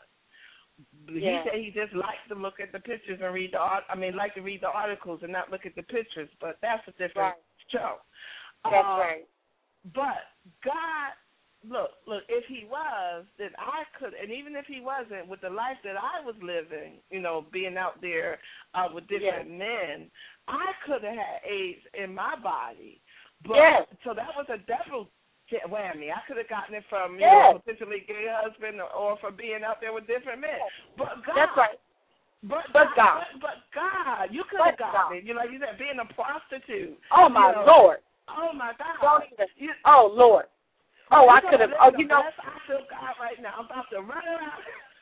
He Yeah. said he just likes to look at the pictures and read the art. I mean, like to read the articles and not look at the pictures. But that's a different Right. show. That's Uh, right. But God, look, look. If he was, then I could. And even if he wasn't, with the life that I was living, you know, being out there uh, with different men, I could have had AIDS in my body. But Yes. so that was a double whammy. I could have gotten it from you Yes. know, potentially gay husband or, or from being out there with different men. But God, That's right. But, But God. But, but God, you could have But gotten God. it. You know, like you said, being a prostitute. Oh, my you know. Lord. Oh my God. Don't even. You, Oh, Lord. Oh, I you could have. know, Oh, listen, you know, bless, I feel God right now. I'm about to run around.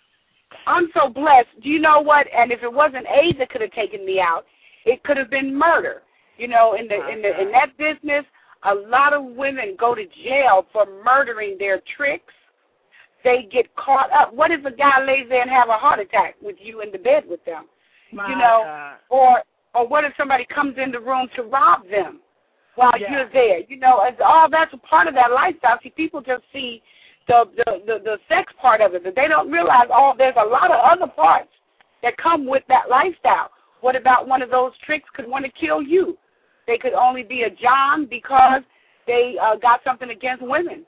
I'm so blessed. Do you know what? And if it wasn't AIDS that could have taken me out, it could have been murder. You know, in the My in the in God. that business, a lot of women go to jail for murdering their tricks. They get caught up. What if a guy lays there and have a heart attack with you in the bed with them? My you know, God. or or what if somebody comes in the room to rob them while Yeah. you're there? You know, it's all that's a part of that lifestyle. See, people just see the the, the the sex part of it, but they don't realize all there's a lot of other parts that come with that lifestyle. what about one of those tricks could want to kill you? They could only be a John because they uh, got something against women.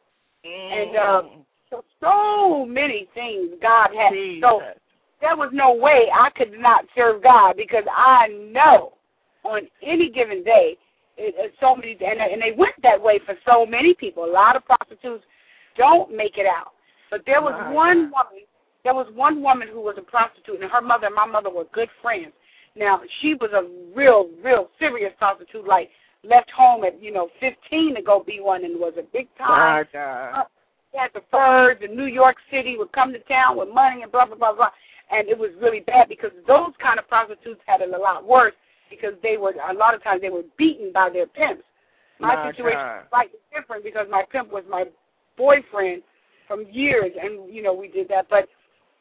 Mm. And uh, so, so many things God had. Jesus. So there was no way I could not serve God, because I know on any given day, it, it, so many, and, and they went that way for so many people. A lot of prostitutes don't make it out. But there was wow. one woman, there was one woman who was a prostitute, and her mother and my mother were good friends. Now, she was a real, real serious prostitute, like left home at, you know, fifteen to go be one, and was a big time. Oh, God. Uh, had the furs, and New York City would come to town with money and blah, blah, blah, blah. And it was really bad, because those kind of prostitutes had it a lot worse, because they were, a lot of times they were beaten by their pimps. My, my situation God. was slightly different, because my pimp was my boyfriend from years, and, you know, we did that. But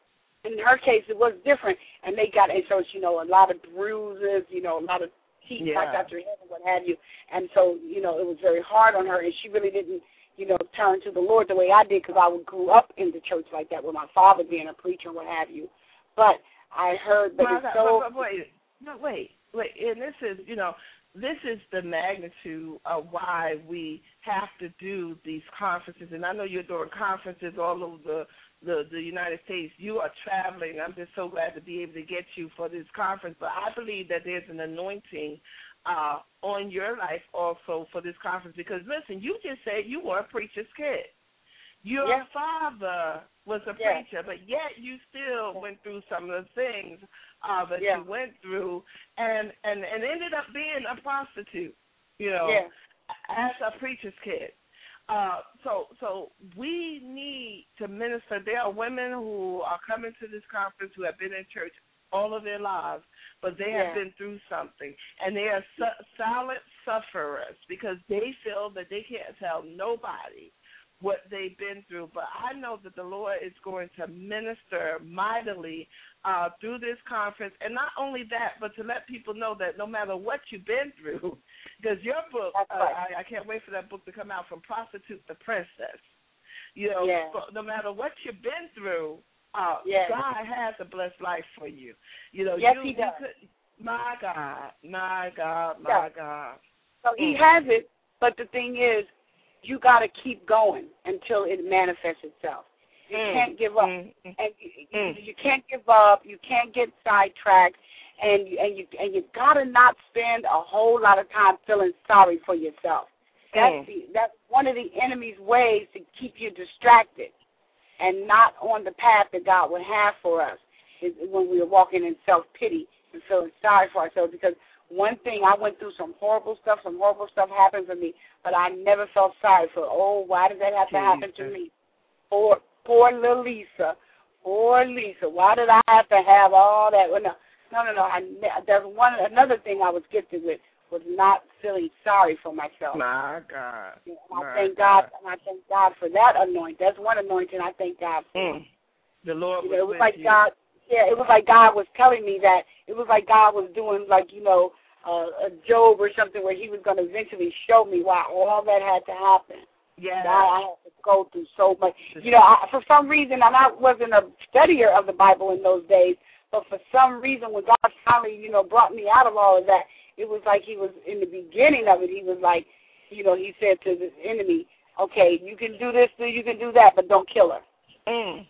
in her case, it was different, and they got, and so, you know, a lot of bruises, you know, a lot of teeth yeah. knocked out your head and what have you. And so, you know, it was very hard on her, and she really didn't, you know, turn to the Lord the way I did, because I grew up in the church like that with my father being a preacher and what have you. But I heard that it's so... But, but wait, no, wait, wait, and this is, you know, this is the magnitude of why we have to do these conferences. And I know you're doing conferences all over the, the, the United States. You are traveling. I'm just so glad to be able to get you for this conference. But I believe that there's an anointing uh, on your life also for this conference. Because, listen, you just said you were a preacher's kid. Your yeah. father was a yeah. preacher, but yet you still went through some of the things uh, that yeah. you went through, and, and, and ended up being a prostitute, you know, yeah. as a preacher's kid. Uh, so so we need to minister. There are women who are coming to this conference who have been in church all of their lives, but they have yeah. been through something, and they are su- silent sufferers, because they feel that they can't tell nobody what they've been through. But I know that the Lord is going to minister mightily uh, through this conference. And not only that, but to let people know that no matter what you've been through, because your book, uh, right. I, I can't wait for that book to come out, From Prostitute to Princess. You know, yeah. no matter what you've been through, uh, yeah. God has a blessed life for you. You know, yes, you, he does. You could, my God, my God, my yeah. God. So he mm. has it, but the thing is, you got to keep going until it manifests itself. You mm. can't give up, mm. and you, mm. you, you can't give up. You can't get sidetracked, and you, and you and you got to not spend a whole lot of time feeling sorry for yourself. That's mm. the, that's one of the enemy's ways to keep you distracted and not on the path that God would have for us, is when we are walking in self-pity and feeling sorry for ourselves. Because one thing, I went through some horrible stuff, some horrible stuff happened for me, but I never felt sorry for, oh, why did that have to happen to me? Poor, poor little Lisa. Poor Lisa. Why did I have to have all that? Well, no, no, no, no. I, there's one, another thing I was gifted with was not feeling sorry for myself. My God. And My I thank God. God, and I thank God for that anointing. That's one anointing I thank God for. Mm. The Lord you was know, it was with like you. God, yeah, it was like God was telling me that. It was like God was doing, like, you know, Uh, a Job or something, where he was going to eventually show me why all that had to happen. Yeah. Why I had to go through so much. You know, I, for some reason, and I wasn't a studier of the Bible in those days, but for some reason, when God finally, you know, brought me out of all of that, it was like he was, in the beginning of it, he was like, you know, he said to the enemy, okay, you can do this, you can do that, but don't kill her. Mm.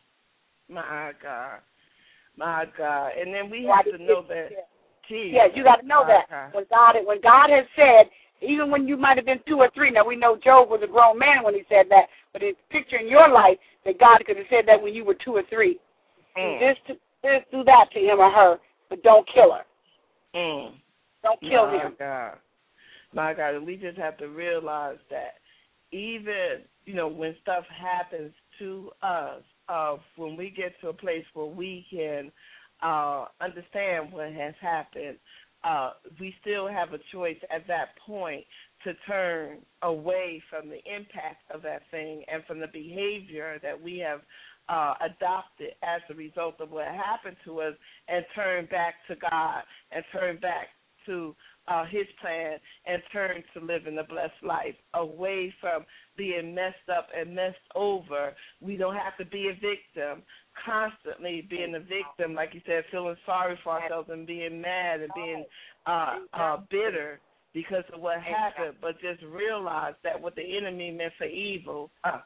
My God. My God. And then we have to know that. Yeah. Jeez. Yeah, you got to know that when God when God has said, even when you might have been two or three. Now we know Job was a grown man when he said that, but it's picturing your life that God could have said that when you were two or three. Mm. Do this, this, do that to him or her, but don't kill her. Mm. Don't kill My him. God. My God, and we just have to realize that even, you know, when stuff happens to us, uh, when we get to a place where we can Uh, understand what has happened, uh, we still have a choice at that point to turn away from the impact of that thing and from the behavior that we have uh, adopted as a result of what happened to us, and turn back to God and turn back to uh, his plan and turn to living a blessed life, away from being messed up and messed over. We don't have to be a victim, constantly being a victim, like you said, feeling sorry for ourselves and being mad and being uh, uh, bitter because of what happened, but just realize that what the enemy meant for evil, uh,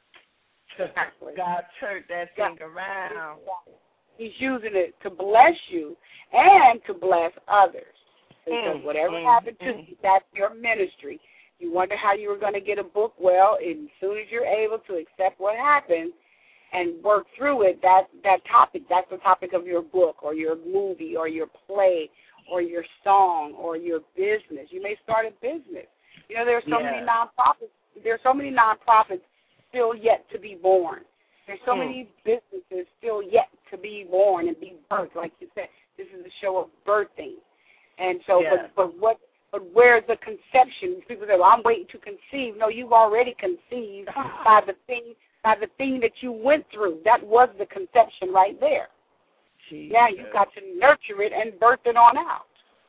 God turned that thing around. He's using it to bless you and to bless others. Because Mm, whatever mm, happened to mm. you, that's your ministry. You wonder how you were going to get a book. Well, and as soon as you're able to accept what happened and work through it, that that topic, that's the topic of your book or your movie or your play or your song or your business. You may start a business. You know, there are so Yeah. many nonprofits. There are so many nonprofits still yet to be born. There's so Mm. many businesses still yet to be born and be birthed. Like you said, this is a show of birthing. And so, Yeah. but, but what, but where's the conception? People say, well, I'm waiting to conceive. No, you've already conceived by the thing, by the thing that you went through. That was the conception right there. Jesus. Now you got to nurture it and birth it on out.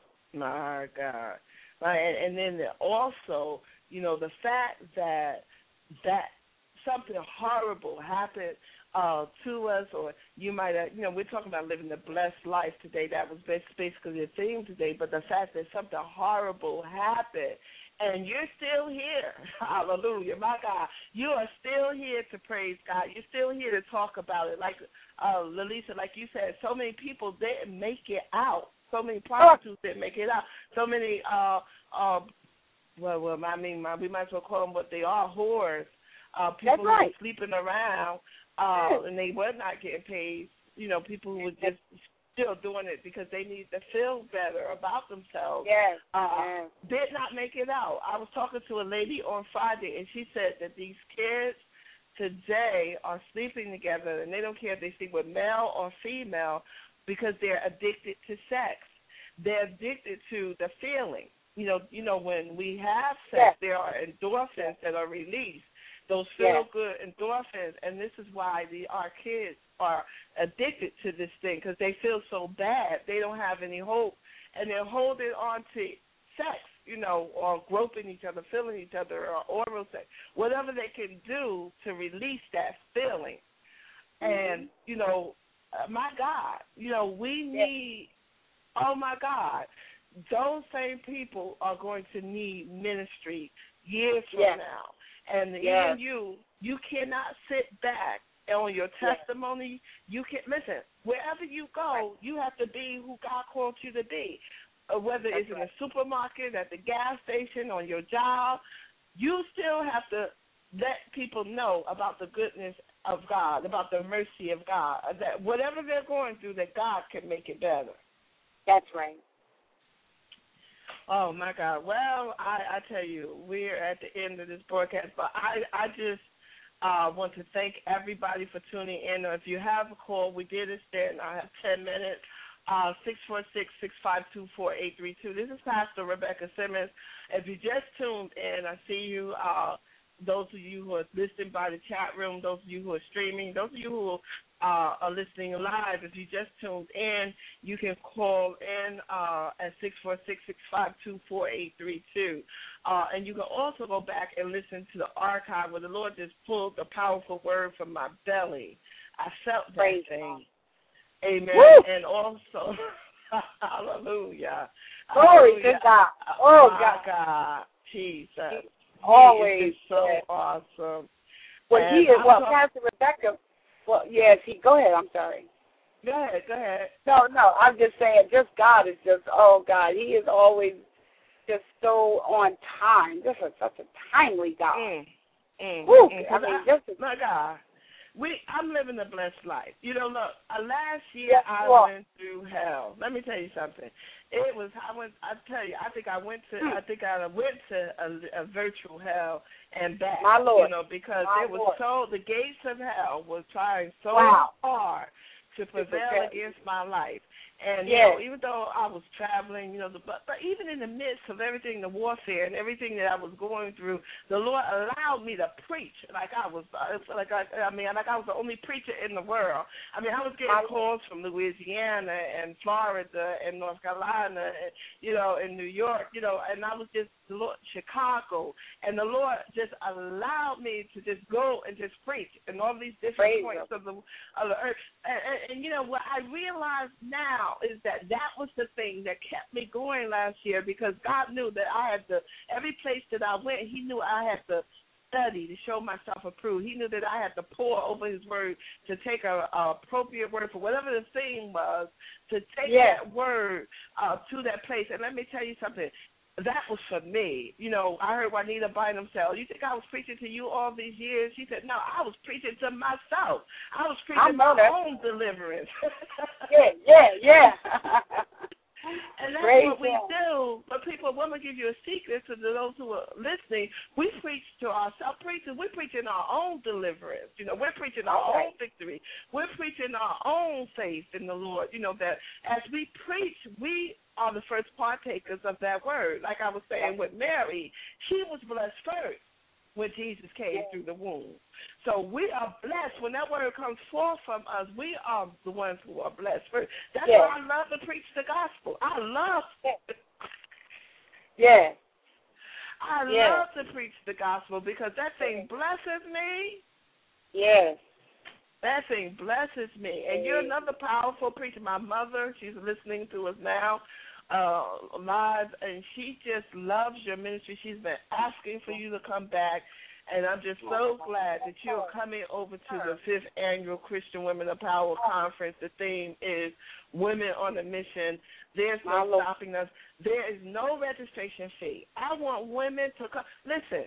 My God. Right, and, and then the- also, you know, the fact that that something horrible happened uh, to us, or you might have, you know, we're talking about living the blessed life today. That was basically the theme today. But the fact that something horrible happened, and you're still here, hallelujah, my God, you are still here to praise God. You're still here to talk about it. Like uh, Lalisa, like you said, so many people didn't make it out. So many prostitutes didn't make it out. So many, uh, uh, well, well, I mean, we might as well call them what they are, whores. Uh, people That's who right. were sleeping around, uh, and they were not getting paid. You know, people who were just still doing it because they need to feel better about themselves. Yes, uh, yes. Did not make it out. I was talking to a lady on Friday, and she said that these kids today are sleeping together, and they don't care if they sleep with male or female because they're addicted to sex. They're addicted to the feeling. You know, you know, when we have sex, Yes. there are endorphins that are released. Those Yes. feel-good endorphins, and this is why the our kids are addicted to this thing because they feel so bad. They don't have any hope, and they're holding on to sex, you know, or groping each other, feeling each other, or oral sex, whatever they can do to release that feeling. Mm-hmm. And, you know, uh, my God, you know, we need, yes. oh, my God, those same people are going to need ministry years from yes. now. And yes. even you, you cannot sit back on your testimony. Yes. You can listen. Wherever you go, right. you have to be who God called you to be. Uh, whether That's it's in right. a supermarket, at the gas station, on your job, you still have to let people know about the goodness of God, about the mercy of God. That whatever they're going through, that God can make it better. That's right. Oh, my God. Well, I, I tell you, we're at the end of this broadcast, but I, I just uh, want to thank everybody for tuning in. Or if you have a call, we did it there, and I have ten minutes, uh, six four six, six five two, four eight three two. This is Pastor Rebecca Simmons. If you just tuned in, I see you, uh, those of you who are listening by the chat room, those of you who are streaming, those of you who Uh, are listening live. If you just tuned in, you can call in uh, at six four six, six five two, four eight three two. Uh, and you can also go back and listen to the archive where the Lord just pulled the powerful word from my belly. I felt that Praise thing. God. Amen. Woo! And also, hallelujah. Glory hallelujah. to God. Oh, my God. God. Jesus. Always. He is so yes. awesome. Well, and he is, I'm well, talk- Pastor Rebecca, well, yes, he, go ahead, I'm sorry. Go ahead, go ahead. No, no, I'm just saying, just God is just, oh, God, he is always just so on time. Just a, such a timely God. Mm, mm, Woo, mm, I mean, I, just a, my God. We, I'm living a blessed life. You know, look, uh, last year yes, I well, went through hell. Let me tell you something. It was, I went, I tell you, I think I went to, hmm. I think I went to a, a virtual hell and back. My Lord. You know, because My it was Lord. so, the gates of hell was trying so wow. hard to prevail prevail. against my life. And, you Yes. know, even though I was traveling, you know, the, but, but even in the midst of everything, the warfare and everything that I was going through, the Lord allowed me to preach like I was, like I, I mean, like I was the only preacher in the world. I mean, I was getting calls from Louisiana and Florida and North Carolina, and, you know, and New York, you know, and I was just, the Lord, Chicago, and the Lord just allowed me to just go and just preach in all these different Praise points of the, of the earth. And, and, and, you know, what I realize now is that that was the thing that kept me going last year, because God knew that I had to, every place that I went, he knew I had to study to show myself approved. He knew that I had to pour over his word, to take a, a appropriate word for whatever the thing was, to take yes. that word uh, to that place. And let me tell you something. That was for me. You know, I heard Juanita Bynum say, oh, you think I was preaching to you all these years? She said, no, I was preaching to myself. I was preaching my that. own deliverance. yeah, yeah, yeah. And that's Praise what we God. do. But people, I'm going to give you a secret to those who are listening. We preach to ourselves. Preachers, we're preaching our own deliverance. You know, we're preaching our All right. own victory. We're preaching our own faith in the Lord. You know, that as we preach, we are the first partakers of that word. Like I was saying with Mary, she was blessed first when Jesus came yes. through the womb. So we are blessed. When that word comes forth from us, we are the ones who are blessed first. That's yes. why I love to preach the gospel. I love it. Yes. I yes. love to preach the gospel, because that thing blesses me. Yes. That thing blesses me. And you're another powerful preacher. My mother, she's listening to us now uh, live, and she just loves your ministry. She's been asking for you to come back. And I'm just so glad that you're coming over to the fifth annual Christian Women of Power Conference. The theme is Women on a Mission. There's no stopping us. There is no registration fee. I want women to come. Listen,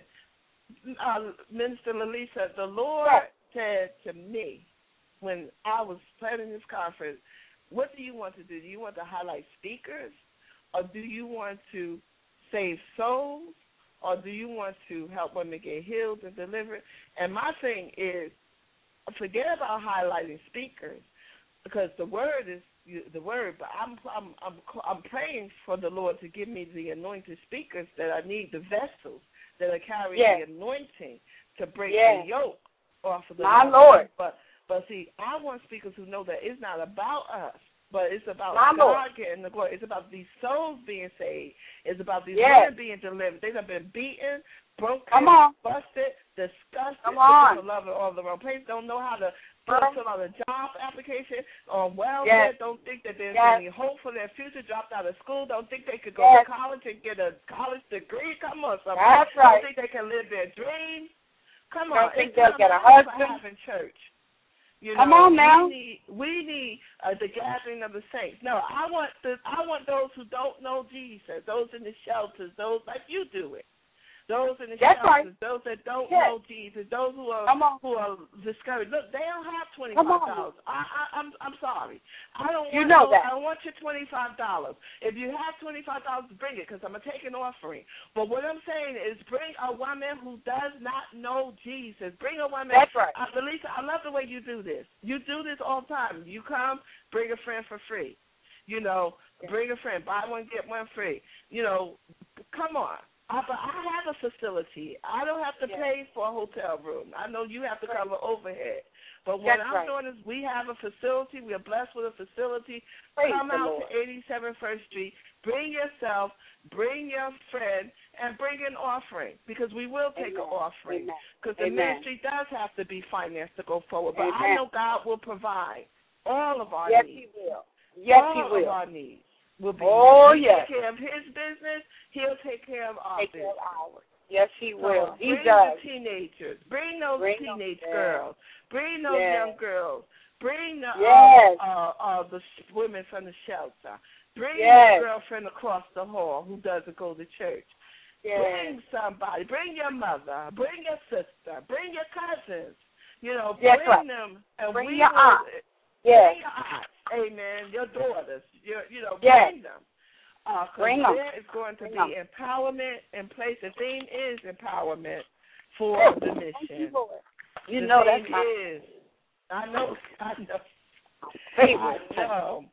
uh, Minister Lalisa, the Lord said to me when I was planning this conference, what do you want to do? Do you want to highlight speakers, or do you want to save souls, or do you want to help women get healed and delivered? And my thing is, forget about highlighting speakers, because the word is the word. But I'm I'm I'm I'm praying for the Lord to give me the anointed speakers that I need, the vessels that are carrying yes. the anointing to break yes. the yoke off of the My Lord. But but see, I want speakers who know that it's not about us, but it's about My God Lord. getting the glory. It's about these souls being saved. It's about these yes. women being delivered. They have been beaten, broken, Come on. busted, disgusted, Come on. love all the wrong places, don't know how to fill out a job application or welfare, yes. don't think that there's yes. any hope for their future, dropped out of school, don't think they could go yes. to college and get a college degree. Come on, somebody. That's right. Don't think they can live their dreams. Come don't on. think It's they'll not get a about husband. having church. You Come know, on now. We need, we need uh, the gathering of the saints. No, I want the I want those who don't know Jesus, those in the shelters, those like you do it. Those in the That's shelters, right. those that don't yes. know Jesus, those who are who are discouraged. Look, they don't have twenty five dollars. I, I I'm I'm sorry. I don't you want know those, that. I don't want your twenty five dollars. If you have twenty five dollars, bring it, because I'm gonna take an offering. But what I'm saying is, bring a woman who does not know Jesus. Bring a woman. That's right. Uh, Lisa, I love the way you do this. You do this all the time. You come, bring a friend for free. You know, bring a friend, buy one get one free. You know, come on. I, but I have a facility. I don't have to yes. pay for a hotel room. I know you have to right. cover overhead. But what That's I'm right. doing is we have a facility. We are blessed with a facility. Praise Come the out Lord. to eighty-seven First Street. Bring yourself. Bring your friend. And bring an offering, because we will take Amen. an offering. Because the Amen. ministry does have to be financed to go forward. But Amen. I know God will provide all of our yes, needs. Yes, He will. Yes, all He will. of our needs. Will be oh, we yes. take care of his business, he'll take care of our take business. Care of ours. Yes, he will. So he bring does. the teenagers. Bring those bring teenage them, girls. Bring those yes. young girls. Bring the yes. uh, uh, uh, the women from the shelter. Bring yes. your girlfriend across the hall who doesn't go to church. Yes. Bring somebody. Bring your mother. Bring your sister. Bring your cousins. You know, yes, bring right. them. And bring we your will, aunt. Bring Yes. your aunt. Amen. Your daughters. Your, you know, yes. bring them. Uh, Bring them. there is going to Bring be them. empowerment in place. The theme is empowerment for yes. the mission. You the know theme that's my is. I know. I know. favorite. I know.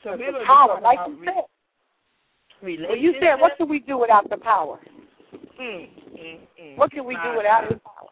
So With we're the going to power, talk like about you re- said. relationships. Well, you said, what can we do without the power? Mm, mm, mm. What can we do My without God. the power?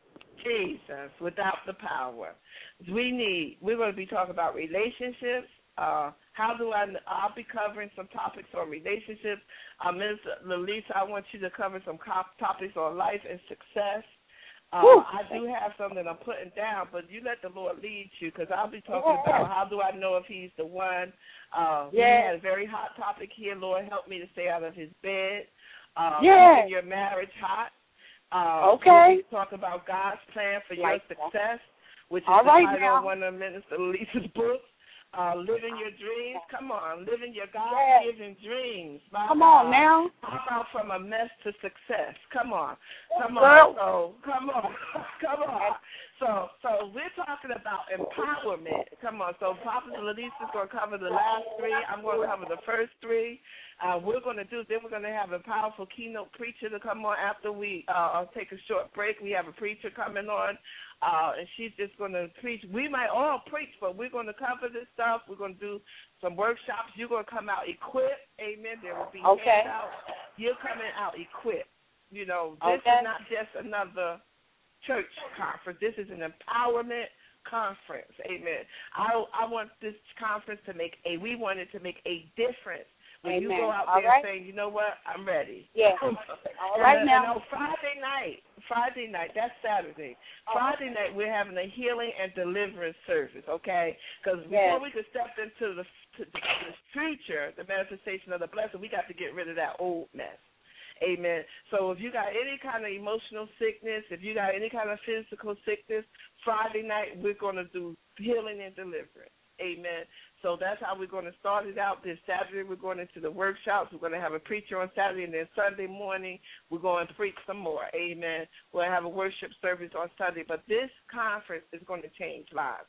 Jesus, without the power. We need, we're going to be talking about relationships. Uh, how do I, I'll be covering some topics on relationships. Uh, Miz Lelisa, I want you to cover some cop- topics on life and success. Uh, I do have something I'm putting down, but you let the Lord lead you, because I'll be talking Yeah. about how do I know if he's the one. Uh, Yeah. We had a very hot topic here. Lord, help me to stay out of his bed. Uh, Yeah. Keeping your marriage hot. Uh, Okay. We'll talk about God's plan for Like your that. success, which is All the right title now. of one of Minister Lisa's books. Uh, living your dreams. Come on, living your Yeah. God-given dreams. My Come God. on now. How about from a mess to success? Come on. Come Girl. on. So, come on. Come on. So, so we're talking about empowerment. Come on. So, Prophet Lisa's going to cover the last three. I'm going to cover the first three. Uh, we're going to do, then we're going to have a powerful keynote preacher to come on after we uh, take a short break. We have a preacher coming on, uh, and she's just going to preach. We might all preach, but we're going to cover this stuff. We're going to do some workshops. You're going to come out equipped. Amen. There will be Okay. handouts. You're coming out equipped. You know, this Okay. is not just another church conference. This is an empowerment conference. Amen. I I want this conference to make a, we want it to make a difference. When Amen. you go out All there right. saying, you know what, I'm ready. Yeah. All All right and, now. And on Friday night, Friday night, that's Saturday. Friday night, we're having a healing and deliverance service, okay? Because before Yes. we could step into the, to the future, the manifestation of the blessing, we got to get rid of that old mess. Amen. So if you got any kind of emotional sickness, if you got any kind of physical sickness, Friday night we're going to do healing and deliverance. Amen. So that's how we're going to start it out. This Saturday we're going into the workshops. We're going to have a preacher on Saturday, and then Sunday morning we're going to preach some more. Amen. We'll have a worship service on Sunday. But this conference is going to change lives.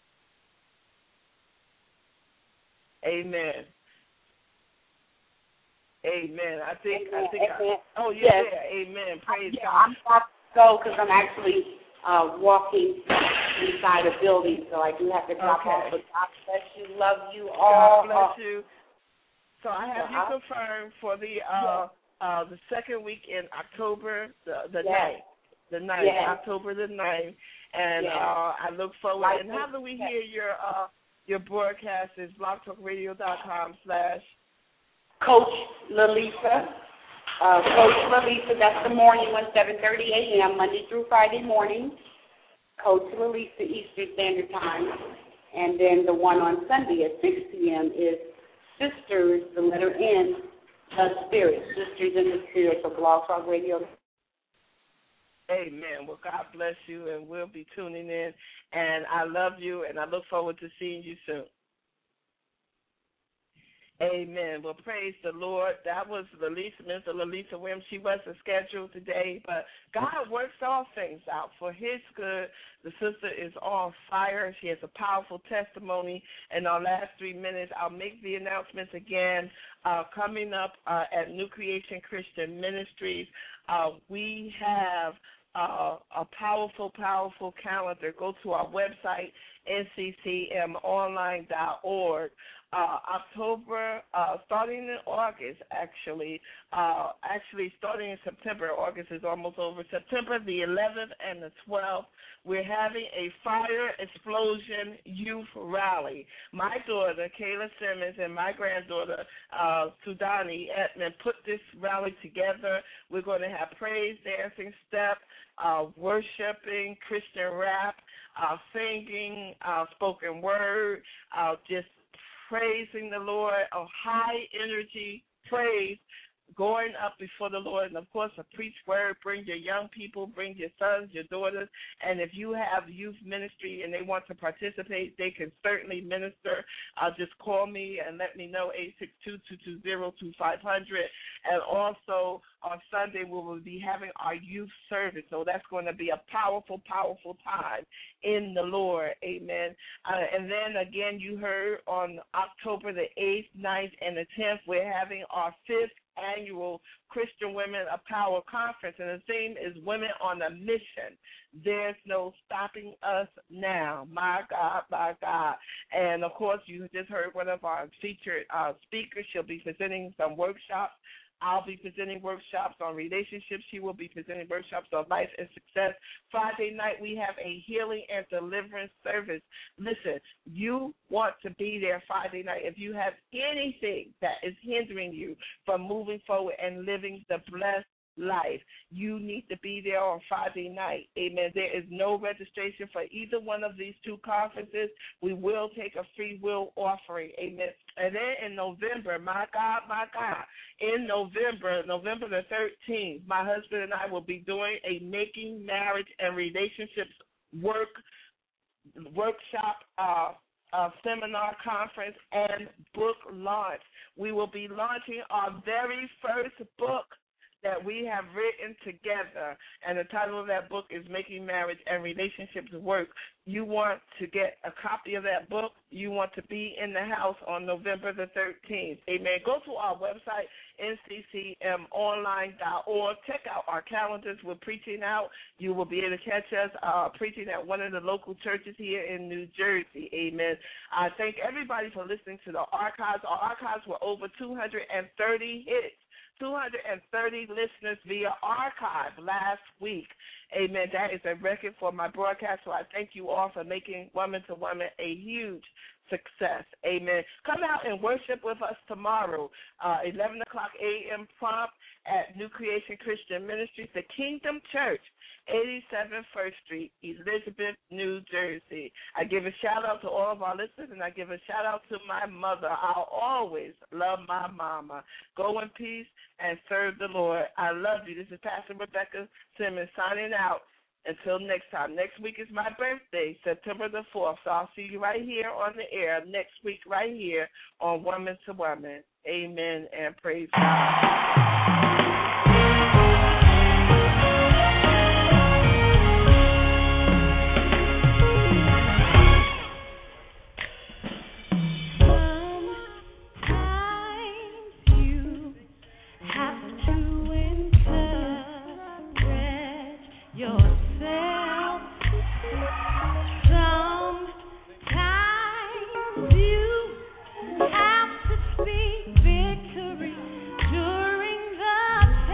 Amen. Amen. I think, Amen. I think, Amen. I, oh, you're Yes. there. Amen. Praise Yeah, God. I'm about to go because I'm actually uh, walking inside a building, so I do have to drop Okay. off. But God bless you. Love you all. God bless you. So I have So you I- confirmed for the uh, uh, the second week in October, the the Yes. ninth, the ninth, Yes. October the ninth, and Yes. uh, I look forward. Like and how do we yes. hear your uh, your broadcast? Is blogtalkradio.com slash Coach Lalisa. Uh, Coach Lalisa, that's the morning one, seven thirty a.m., Monday through Friday morning. Coach Lalisa, Eastern Standard Time. And then the one on Sunday at six p.m. is Sisters, the letter N, the Spirit. Sisters in the Spirit for Blog Talk Radio. Amen. Well, God bless you, and we'll be tuning in. And I love you, and I look forward to seeing you soon. Amen. Well, praise the Lord. That was Lalisa, Mister Lalisa Williams. She wasn't scheduled today, but God works all things out for his good. The sister is on fire. She has a powerful testimony. In our last three minutes, I'll make the announcements again. Uh, coming up uh, at New Creation Christian Ministries, uh, we have uh, a powerful, powerful calendar. Go to our website, N C C M online dot org. Uh, October, uh, starting in August, actually, uh, actually starting in September. August is almost over. September the eleventh and the twelfth, we're having a fire explosion youth rally. My daughter, Kayla Simmons, and my granddaughter, uh, Sudani Edmond, put this rally together. We're going to have praise, dancing, step, uh, worshiping, Christian rap, uh, singing, uh, spoken word, uh, just praising the Lord, a high energy praise going up before the Lord. And, of course, a preach word. Bring your young people, bring your sons, your daughters. And if you have youth ministry and they want to participate, they can certainly minister. Uh, just call me and let me know, eight six two, two two zero, two five zero zero. And also on Sunday we will be having our youth service. So that's going to be a powerful, powerful time in the Lord. Amen. Uh, and then, again, you heard on October the eighth, ninth, and the tenth, we're having our fifth annual Christian Women of Power Conference, and the theme is Women on a Mission. There's no stopping us now. My God, my God. And, of course, you just heard one of our featured uh, speakers. She'll be presenting some workshops. I'll be presenting workshops on relationships. She will be presenting workshops on life and success. Friday night, we have a healing and deliverance service. Listen, you want to be there Friday night. If you have anything that is hindering you from moving forward and living the blessed life, you need to be there on Friday night. Amen. There is no registration for either one of these two conferences. We will take a free will offering. Amen. And then in November, my God, my God, in November, November the thirteenth, my husband and I will be doing a Making Marriage and Relationships work workshop uh Uh, seminar conference and book launch. We will be launching our very first book that we have written together, and the title of that book is Making Marriage and Relationships Work. You want to get a copy of that book. You want to be in the house on November the thirteenth. Amen. Go to our website, N C C M online dot org. Check out our calendars. We're preaching out. You will be able to catch us uh, preaching at one of the local churches here in New Jersey. Amen. I thank everybody for listening to the archives. Our archives were over two hundred thirty hits. two hundred thirty listeners via archive last week. Amen. That is a record for my broadcast, so I thank you all for making Woman to Woman a huge success. Amen. Come out and worship with us tomorrow, uh, eleven o'clock a.m. prompt at New Creation Christian Ministries, the Kingdom Church, eighty-seven First Street, Elizabeth, New Jersey. I give a shout-out to all of our listeners, and I give a shout-out to my mother. I'll always love my mama. Go in peace and serve the Lord. I love you. This is Pastor Rebecca Simmons signing out. Until next time. Next week is my birthday, September the fourth, so I'll see you right here on the air next week right here on Woman to Woman. Amen and praise God. Have to speak victory during the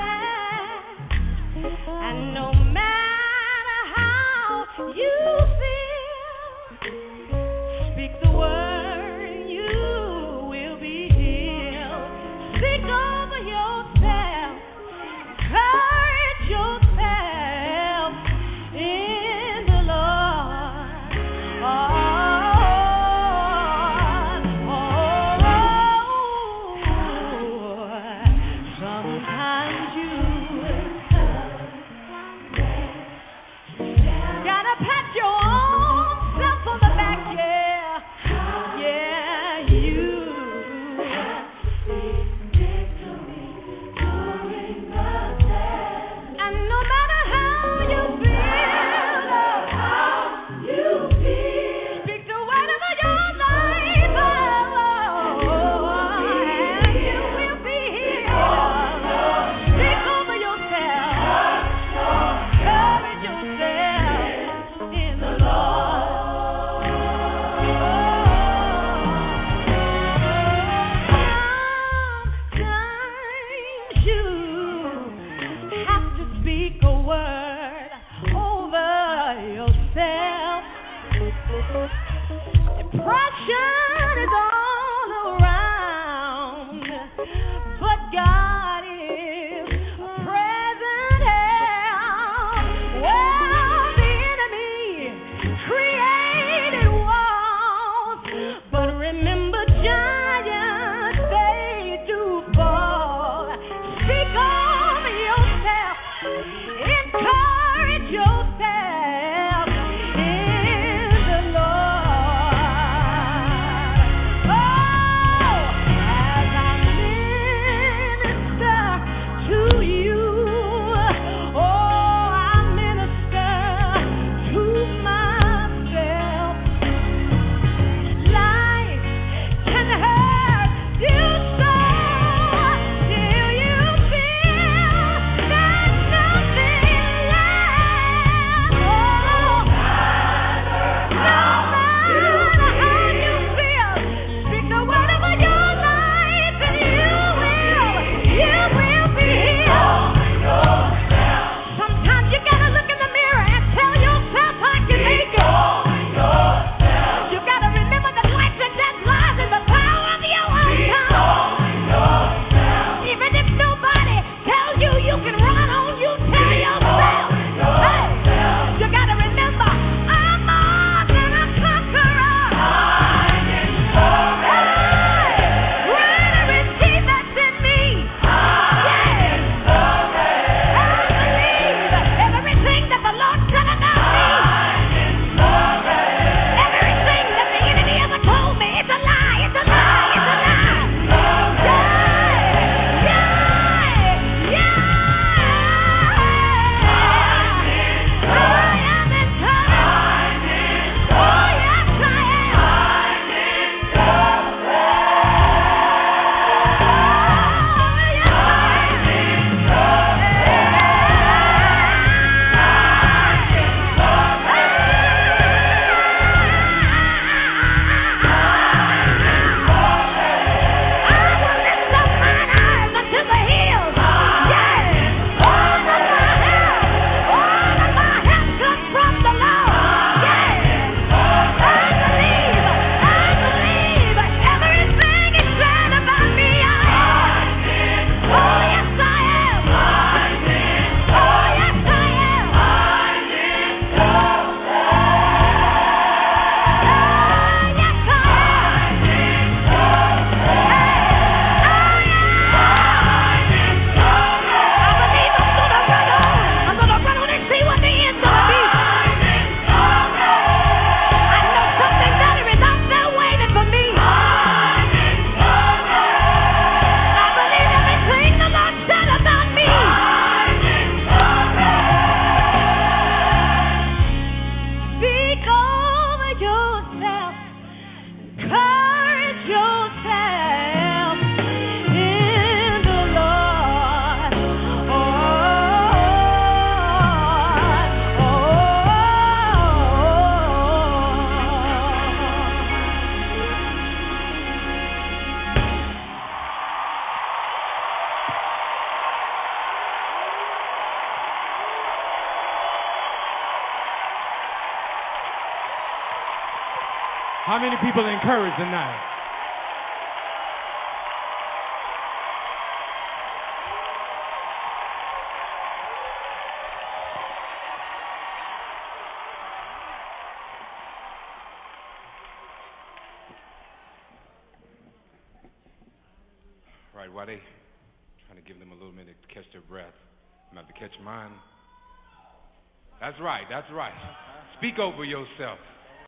How many people are encouraged tonight? Right, while they trying to give them a little minute to catch their breath, I'm about to catch mine. That's right, that's right. Speak over yourself.